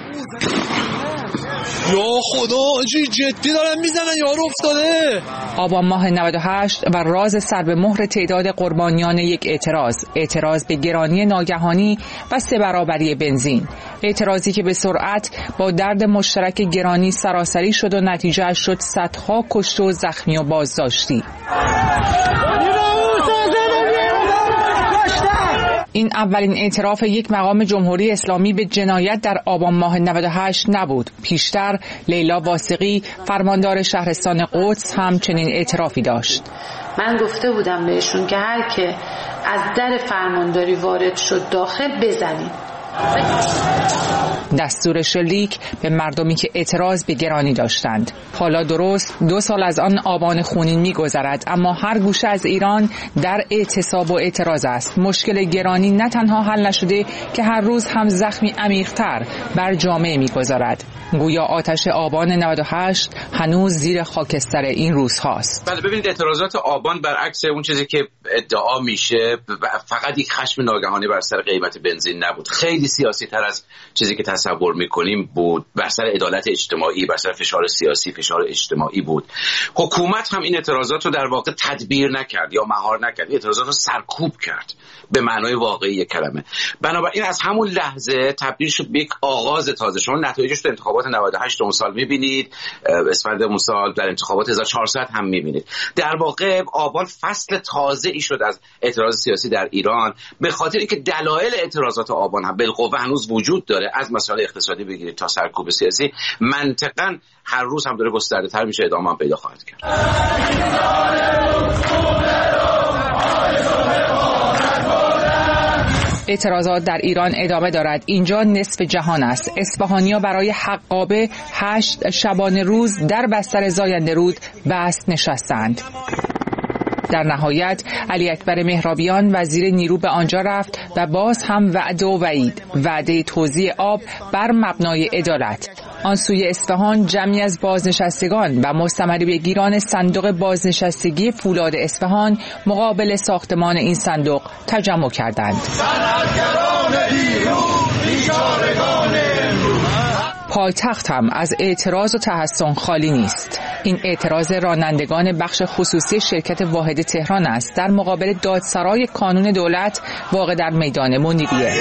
یا خدا آجی جدی دارن میزنن، یارو افتاده. آبان ماه نود و هشت و راز سر به مهر تعداد قربانیان یک اعتراض اعتراض به گرانی ناگهانی و سه برابری بنزین، اعتراضی که به سرعت با درد مشترک گرانی سراسری شد و نتیجه شد صدها کشته و زخمی و بازداشتی. این اولین اعتراف یک مقام جمهوری اسلامی به جنایت در آبان ماه نود و هشت نبود. پیشتر لیلا واسقی، فرماندار شهرستان قدس، هم چنین اعترافی داشت. من گفته بودم بهشون که هر که از در فرمانداری وارد شد داخل بزنید، دستور شلیک به مردمی که اعتراض به گرانی داشتند. حالا درست دو سال از آن آبان خونین می‌گذرد، اما هر گوشه از ایران در اعتصاب و اعتراض است. مشکل گرانی نه تنها حل نشده که هر روز هم زخمی عمیق‌تر بر جامعه می‌گذارد. گویا آتش آبان نود و هشت هنوز زیر خاکستر این روزهاست. بله ببینید، اعتراضات آبان برعکس اون چیزی که ادعا میشه فقط یک خشم ناگهانی بر سر قیمت بنزین نبود، خیلی سیاسی تر از چیزی که تصور میکنیم بود. بر سر عدالت اجتماعی، بر سر فشار سیاسی، فشار اجتماعی بود. حکومت هم این اعتراضات رو در واقع تدبیر نکرد یا مهار نکرد، اعتراضات رو سرکوب کرد به معنای واقعی کلمه. بنابراین از همون لحظه تبدیل شد به یک آغاز تازه. شما نتایجش تو انتخابات نود و هشت اون سال میبینید، اسفند اون سال در انتخابات هزار و چهارصد هم میبینید. در واقع آبان فصل تازه‌ای شد از اعتراض سیاسی در ایران، به خاطر اینکه دلایل اعتراضات آبان هم بالقوه هنوز وجود داره، از مسائل اقتصادی بگیرید تا سرکوب سیاسی. منطقاً هر روز هم داره گسترده‌تر میشه، ادامه هم پیدا خواهد کرد. اعتراضات در ایران ادامه دارد. اینجا نصف جهان است. اصفهانی‌ها برای حقابه هشت شبانه روز در بستر زاینده رود بست نشستند. در نهایت علی اکبر مهرابیان وزیر نیرو به آنجا رفت و باز هم وعده و وعید، وعده توزیع آب بر مبنای عدالت. آن سوی اصفهان جمعی از بازنشستگان و مستمری بگیران صندوق بازنشستگی فولاد اصفهان مقابل ساختمان این صندوق تجمع کردند. پایتخت هم از اعتراض و تحسن خالی نیست. این اعتراض رانندگان بخش خصوصی شرکت واحد تهران است در مقابل دادسرای کانون دولت واقع در میدان منیریه.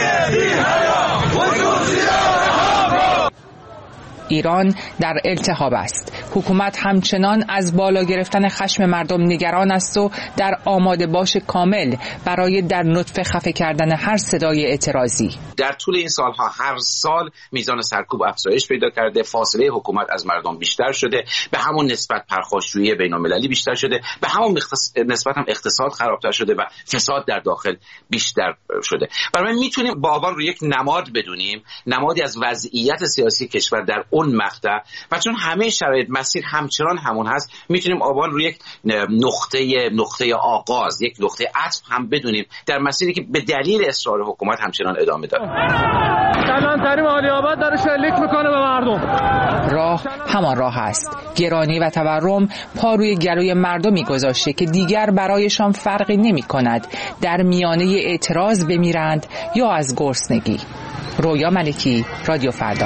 ایران در التهاب است. حکومت همچنان از بالا گرفتن خشم مردم نگران است و در آماده باش کامل برای در نطفه خفه کردن هر صدای اعتراضی. در طول این سالها هر سال میزان سرکوب افزایش پیدا کرده، فاصله حکومت از مردم بیشتر شده، به همون نسبت پرخاشجویی بین‌المللی بیشتر شده، به همون نسبت هم اقتصاد خرابتر شده و فساد در داخل بیشتر شده. برای میتونیم با آبان رو یک نماد بدونیم، نمادی از وضعیت سیاسی کشور در اون مقطع، و چون همه شرایط مسیر همچنان همون هست، میتونیم آبان رو یک نقطه نقطه آغاز، یک نقطه عطف هم بدونیم در مسیری که به دلیل اصرار حکومت همچنان ادامه داره. کلانتری عالی آباد داره شلیک میکنه به مردم. راه همان راه است. گرانی و تورم پا روی گلوی مردمی گذاشته که دیگر برایشان فرقی نمی کند در میانه اعتراض بمیرند یا از گرسنگی. رویا ملکی، رادیو فردا.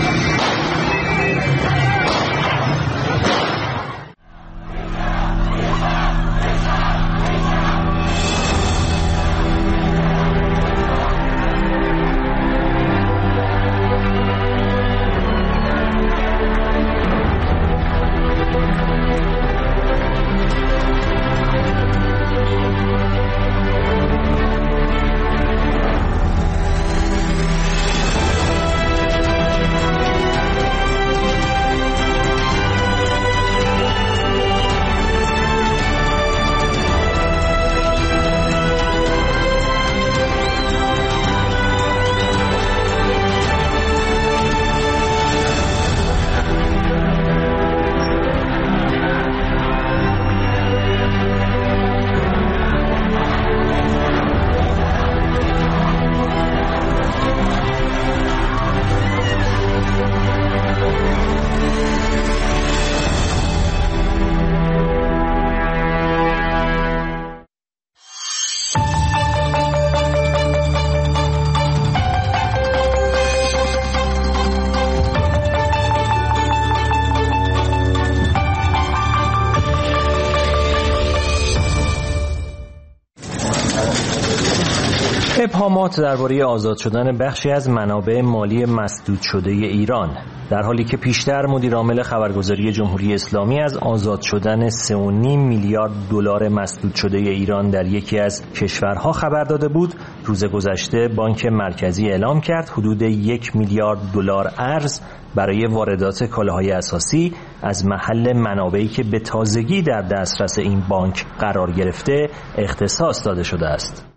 ابهامات درباره آزاد شدن بخشی از منابع مالی مسدود شده ایران، در حالی که پیشتر مدیر عامل خبرگزاری جمهوری اسلامی از آزاد شدن سه و نیم میلیارد دلار مسدود شده ایران در یکی از کشورها خبر داده بود، روز گذشته بانک مرکزی اعلام کرد حدود یک میلیارد دلار ارز برای واردات کالاهای اساسی از محل منابعی که به تازگی در دسترس این بانک قرار گرفته اختصاص داده شده است.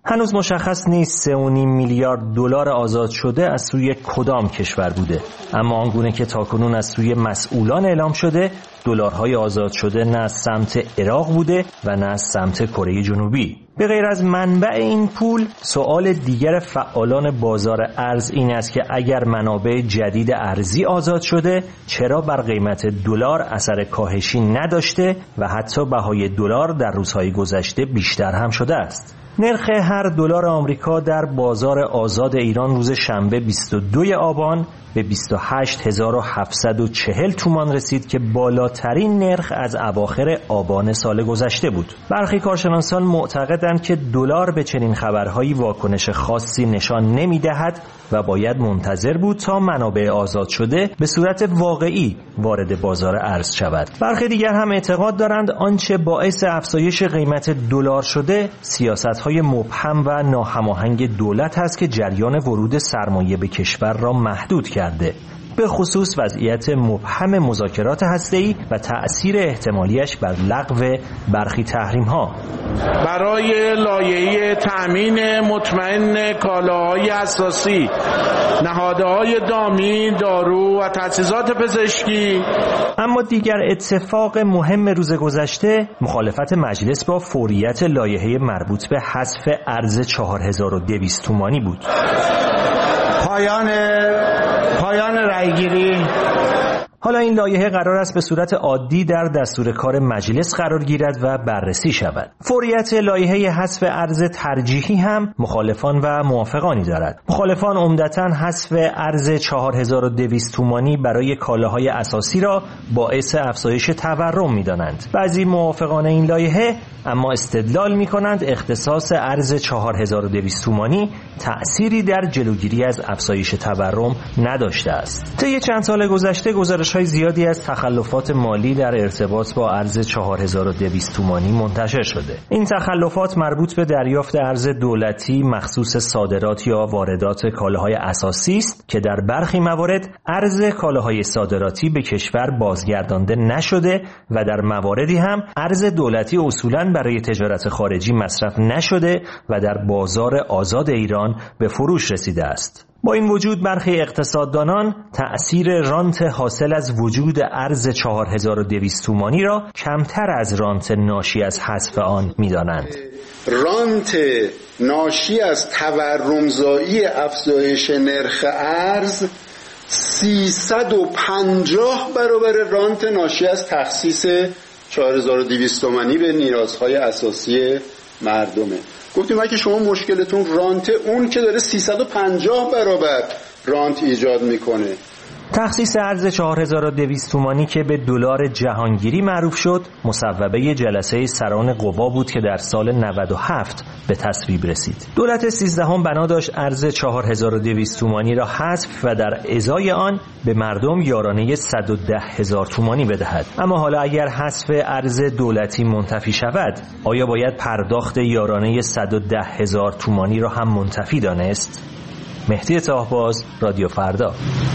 هنوز مشخص نیست سه و نیم میلیارد دلار آزاد شده از سوی کدام کشور بوده، اما آنگونه که تاکنون از سوی مسئولان اعلام شده دلارهای آزاد شده نه از سمت عراق بوده و نه از سمت کره جنوبی. به غیر از منبع این پول، سوال دیگر فعالان بازار ارز این است که اگر منابع جدید ارزی آزاد شده چرا بر قیمت دلار اثر کاهشی نداشته و حتی بهای دلار در روزهای گذشته بیشتر هم شده است. نرخ هر دلار آمریکا در بازار آزاد ایران روز شنبه بیست و دوم آبان به بیست و هشت هزار و هفتصد و چهل تومان رسید که بالاترین نرخ از اواخر آبان سال گذشته بود. برخی کارشناسان معتقدند که دلار به چنین خبرهایی واکنش خاصی نشان نمی‌دهد و باید منتظر بود تا منابع آزاد شده به صورت واقعی وارد بازار ارز شود. برخی دیگر هم اعتقاد دارند آنچه باعث افزایش قیمت دلار شده سیاست‌های مبهم و ناهماهنگ دولت است که جریان ورود سرمایه به کشور را محدود کرده، به خصوص وضعیت مبهم مذاکرات هسته‌ای و تأثیر احتمالیش بر لغو برخی تحریم‌ها. برای لایحه تأمین مطمئن کالاهای اساسی، نهادهای دامی، دارو و تجهیزات پزشکی. اما دیگر اتفاق مهم روز گذشته مخالفت مجلس با فوریت لایحه مربوط به حذف ارز چهار هزار و دویست تومانی بود. پایان پایان رأیگیری. حالا این لایحه قرار است به صورت عادی در دستور کار مجلس قرار گیرد و بررسی شود. فوریت لایحه حذف ارز ترجیحی هم مخالفان و موافقانی دارد. مخالفان عمدتاً حذف ارز چهار هزار و دویست تومانی برای کالاهای اساسی را باعث افزایش تورم می‌دانند. بعضی موافقان این لایحه اما استدلال می‌کنند اختصاص ارز چهار هزار و دویست تومانی تأثیری در جلوگیری از افزایش تورم نداشته است. طی چند سال گذشته گزارش‌های زیادی از تخلفات مالی در ارتباط با ارز چهار هزار و دویست تومانی منتشر شده. این تخلفات مربوط به دریافت ارز دولتی مخصوص صادرات یا واردات کالاهای اساسی است که در برخی موارد ارز کالاهای صادراتی به کشور بازگردانده نشده و در مواردی هم ارز دولتی اصولاً برای تجارت خارجی مصرف نشده و در بازار آزاد ایران به فروش رسیده است. با این وجود برخی اقتصاددانان تأثیر رانت حاصل از وجود ارز چهار هزار و دویست تومانی را کمتر از رانت ناشی از حذف آن می‌دانند. رانت ناشی از تورمزایی افزایش نرخ ارز سیصد و پنجاه برابر رانت ناشی از تخصیص چهار هزار و دویست تومانی به نیازهای اساسی مردمه. گفتیم اگه شما مشکلتون رانت، اون که داره سیصد و پنجاه برابر رانت ایجاد میکنه. تخصیص ارز چهار هزار و دویست تومانی که به دلار جهانگیری معروف شد مصوبه جلسه سران قوا بود که در سال نود و هفت به تصویب رسید. دولت سیزدهم بنا داشت ارز چهار هزار و دویست تومانی را حذف و در ازای آن به مردم یارانه صد و ده هزار تومانی بدهد. اما حالا اگر حذف ارز دولتی منتفی شود آیا باید پرداخت یارانه صد و ده هزار تومانی را هم منتفی دانست؟ مهدی طاهباز، رادیو فردا.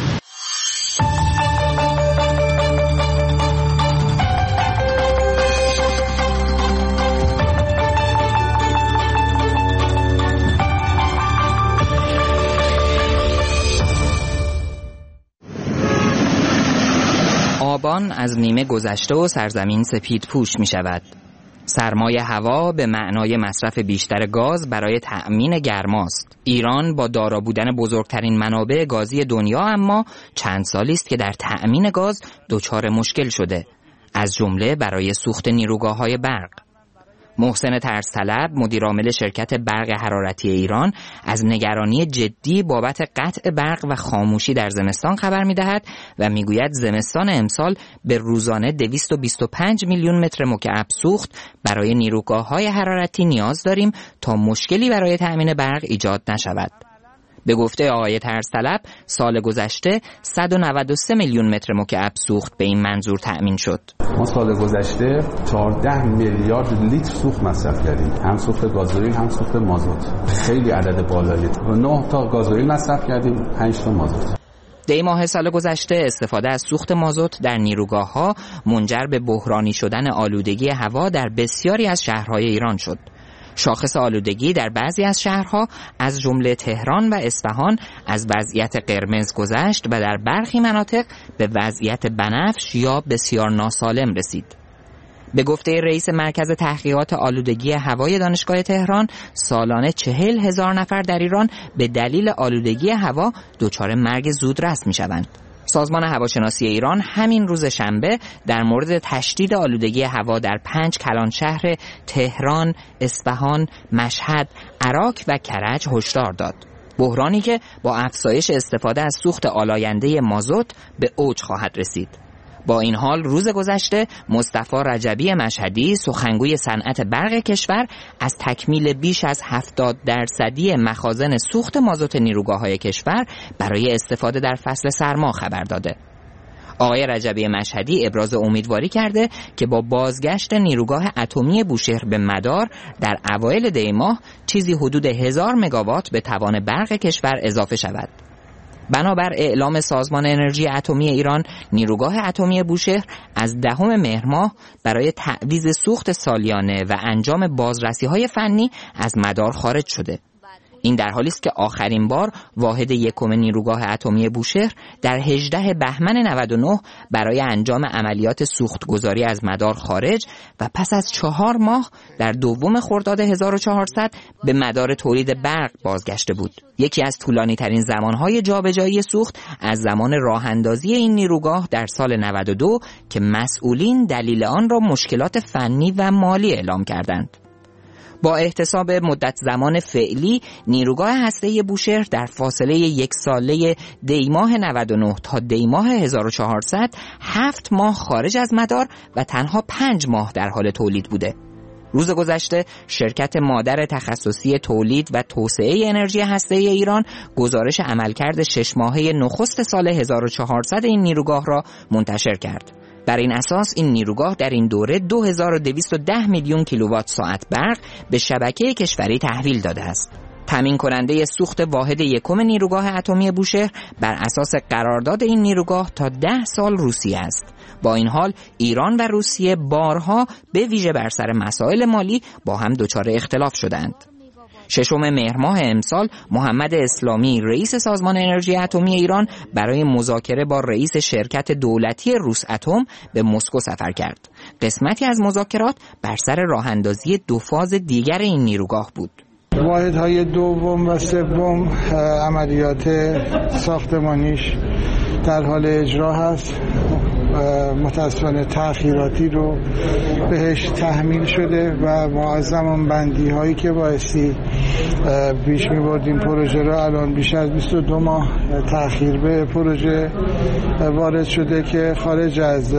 آبان از نیمه گذشته و سرزمین سپید پوش می شود. سرمایه هوا به معنای مصرف بیشتر گاز برای تأمین گرماست. ایران با دارا بودن بزرگترین منابع گازی دنیا اما چند سالی است که در تأمین گاز دچار مشکل شده، از جمله برای سوخت نیروگاه‌های برق. محسن ترسطلب مدیرعامل شرکت برق حرارتی ایران از نگرانی جدی بابت قطع برق و خاموشی در زمستان خبر می‌دهد و می‌گوید زمستان امسال به روزانه دویست و بیست و پنج میلیون متر مکعب سوخت برای نیروگاه‌های حرارتی نیاز داریم تا مشکلی برای تأمین برق ایجاد نشود. به گفته آقای ترسطلب سال گذشته صد و نود و سه میلیون متر مکعب سوخت به این منظور تأمین شد. ما سال گذشته چهارده میلیارد لیتر سوخت مصرف کردیم، هم سوخت گازوئیل هم سوخت مازوت. خیلی عدد بالایی. و نه تا گازوئیل مصرف کردیم، پنج تا مازوت. دی ماه سال گذشته استفاده از سوخت مازوت در نیروگاه‌ها منجر به بحرانی شدن آلودگی هوا در بسیاری از شهرهای ایران شد. شاخص آلودگی در بعضی از شهرها از جمله تهران و اصفهان از وضعیت قرمز گذشت و در برخی مناطق به وضعیت بنفش یا بسیار ناسالم رسید. به گفته رئیس مرکز تحقیقات آلودگی هوای دانشگاه تهران، سالانه چهل هزار نفر در ایران به دلیل آلودگی هوا دچار مرگ زودرس می شوند. سازمان هواشناسی ایران همین روز شنبه در مورد تشدید آلودگی هوا در پنج کلان شهر تهران، اصفهان، مشهد، عراق و کرج هشدار داد. بحرانی که با افزایش استفاده از سوخت آلاینده مازوت به اوج خواهد رسید. با این حال روز گذشته مصطفی رجبی مشهدی، سخنگوی صنعت برق کشور، از تکمیل بیش از هفتاد درصدی مخازن سوخت مازوت نیروگاه‌های کشور برای استفاده در فصل سرما خبر داده. آقای رجبی مشهدی ابراز امیدواری کرده که با بازگشت نیروگاه اتمی بوشهر به مدار در اوایل دی ماه چیزی حدود هزار مگاوات به توان برق کشور اضافه شود. بنابر اعلام سازمان انرژی اتمی ایران، نیروگاه اتمی بوشهر از دهم مهر ماه برای تعویض سوخت سالیانه و انجام بازرسی‌های فنی از مدار خارج شده. این در حالی است که آخرین بار واحد یکم نیروگاه اتمی بوشهر در هجدهم بهمن نود و نه برای انجام عملیات سوختگذاری از مدار خارج و پس از چهار ماه در دوم خرداد هزار و چهارصد به مدار تولید برق بازگشته بود. یکی از طولانی ترین زمانهای جابجایی سوخت از زمان راه اندازی این نیروگاه در سال نود و دو که مسئولین دلیل آن را مشکلات فنی و مالی اعلام کردند. با احتساب مدت زمان فعلی، نیروگاه هسته‌ای بوشهر در فاصله یک ساله دی ماه نود و نه تا دی ماه هزار و چهارصد هفت ماه خارج از مدار و تنها پنج ماه در حال تولید بوده. روز گذشته شرکت مادر تخصصی تولید و توسعه انرژی هسته‌ای ایران گزارش عملکرد شش ماهه نخست سال هزار و چهارصد این نیروگاه را منتشر کرد. بر این اساس این نیروگاه در این دوره دو هزار و دویست و ده میلیون کیلووات ساعت برق به شبکه کشوری تحویل داده است. تامین کننده سوخت واحد یکم نیروگاه اتمی بوشهر بر اساس قرارداد این نیروگاه تا ده سال روسیه است. با این حال ایران و روسیه بارها به ویژه بر سر مسائل مالی با هم دچار اختلاف شدند. ششم مهر ماه امسال محمد اسلامی رئیس سازمان انرژی اتمی ایران برای مذاکره با رئیس شرکت دولتی روس اتم به مسکو سفر کرد. قسمتی از مذاکرات بر سر راه اندازی دو فاز دیگر این نیروگاه بود. واحدهای دوم و سوم عملیات ساختمانیش در حال اجرا هست. متاسفانه تأخیراتی رو بهش تحمیل شده و ما از زمان بندی هایی که بایستی پیش می بردیم پروژه رو الان بیش از بیست و دو ماه تأخیر به پروژه وارد شده که خارج از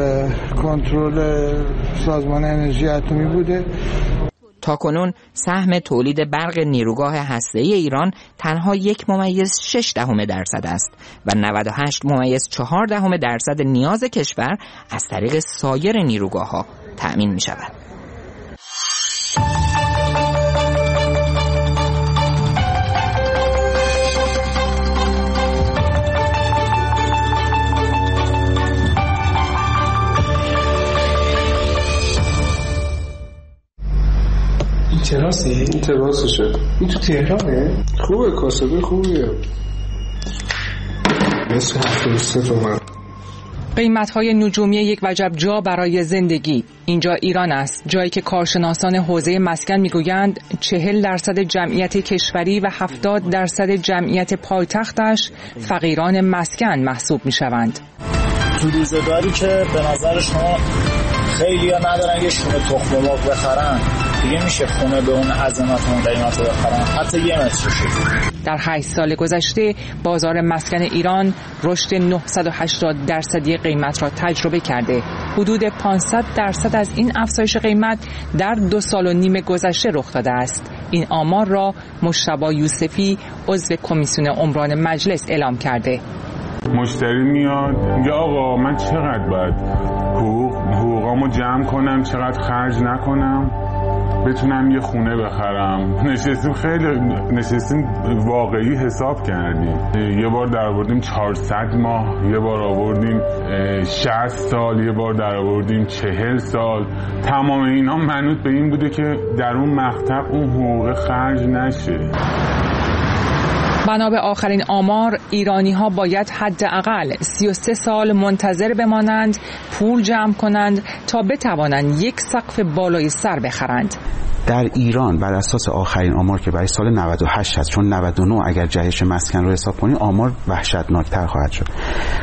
کنترل سازمان انرژی اتمی بوده. تاکنون سهم تولید برق نیروگاه هسته‌ای ایران تنها یک ممیز شش دهم درصد است و نود و هشت ممیز چهار دهم درصد نیاز کشور از طریق سایر نیروگاه‌ها تأمین می شود. تراسی؟ این تراسشه. این تو تهرانه؟ خوبه، کاسبه خوبیه. مثل هفته سه تومن. قیمت‌های نجومی یک وجب جا برای زندگی. اینجا ایران است، جایی که کارشناسان حوزه مسکن میگویند چهل درصد جمعیت کشوری و هفتاد درصد جمعیت پایتختش فقیران مسکن محسوب میشوند. تو روزگاری که به نظر شما خیلی ها ندارن یه شونه تخم مرغ بخرن، دیگه میشه خونه به اون عظمت اون قیمت رو بخرن، حتی یه مترشه. در هشت سال گذشته بازار مسکن ایران رشد نهصد و هشتاد درصدی قیمت را تجربه کرده. حدود پانصد درصد از این افزایش قیمت در دو سال و نیم گذشته رخ داده است. این آمار را مجتبی یوسفی عضو کمیسیون عمران مجلس اعلام کرده. مشتری میاد میگه آقا من چقدر باید حقوق حقوقامو جمع کنم، چقدر خرج نکنم. بتونم یه خونه بخرم. نشستیم خیلی نشستیم واقعی حساب کردیم. یه بار در آوردیم چهارصد ماه، یه بار آوردیم شصت سال، یه بار در آوردیم چهل سال. تمام اینا منوط به این بوده که در اون مقطع اون حقوق خرج نشه. بنا به آخرین آمار ایرانی ها باید حداقل سی و سه سال منتظر بمانند، پول جمع کنند تا بتوانند یک سقف بالای سر بخرند. در ایران بر اساس آخرین آمار که برای سال نود و هشت هست، چون نود و نه اگر جهش مسکن رو حساب کنی آمار وحشتناکتر خواهد شد.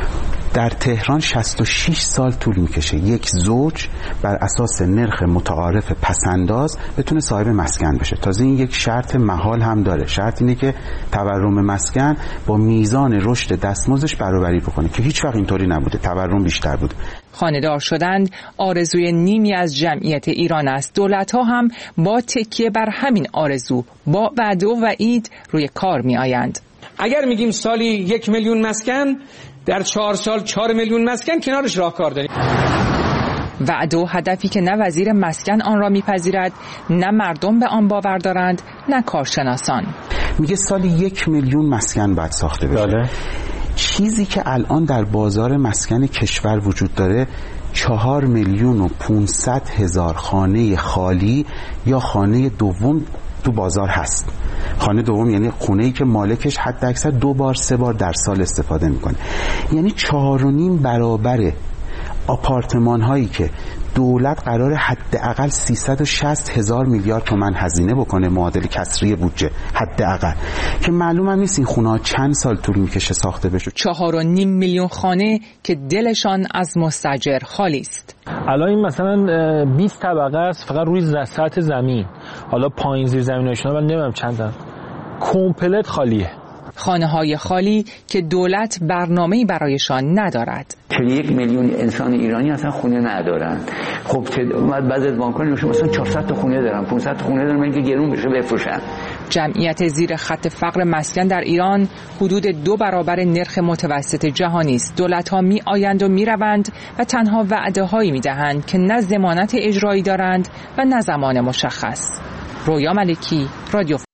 در تهران شصت و شش سال طول میکشه یک زوج بر اساس نرخ متعارف پسنداز بتونه صاحب مسکن بشه. تازه این یک شرط محال هم داره. شرط اینه که تورم مسکن با میزان رشد دستمزدش برابری بکنه که هیچ وقت اینطوری نبوده، تورم بیشتر بود. خانه‌دار شدند آرزوی نیمی از جمعیت ایران است. دولت‌ها هم با تکیه بر همین آرزو با وعده و وعید روی کار میآیند. اگر میگیم سالی یک میلیون مسکن، در چهار سال چهار میلیون مسکن کنارش راهکار داریم. وعده و هدفی که نه وزیر مسکن آن را میپذیرد، نه مردم به آن باور دارند، نه کارشناسان. میگه سالی یک میلیون مسکن باید ساخته بشه. بله. چیزی که الان در بازار مسکن کشور وجود داره چهار میلیون و پونصد هزار خانه خالی یا خانه دوم تو بازار هست. خانه دوم یعنی خونه‌ای که مالکش حد اکثر دو بار سه بار در سال استفاده میکنه. یعنی چهار و نیم برابر آپارتمان هایی که دولت قرار حداقل سیصد و شصت هزار میلیارد تومان هزینه بکنه معادل کسری بودجه حداقل، که معلوم هم نیست این خونه ها چند سال طول میکشه ساخته بشه. چهار و نیم میلیون خانه که دلشان از مستاجر خالی است. الان این مثلا بیست طبقه است فقط روی سطح زمین، حالا پایین زیر زمیناشون من نمیدونم چندن، کامپلت خالیه. خانه های خالی که دولت برنامه‌ای برایشان ندارد. چون یک میلیون انسان ایرانی اصلا خونه ندارن. خب بعضی از بانک‌ها مثلا چهارصد تا خونه دارن، پانصد تا خونه دارن، اینکه گرون بشه بفروشن. جمعیت زیر خط فقر مسکن در ایران حدود دو برابر نرخ متوسط جهانی است. دولت‌ها می آیند و می روند و تنها وعده‌هایی می دهند که نه ضمانت اجرایی دارند و نه زمان مشخص. رویا ملکی، رادیو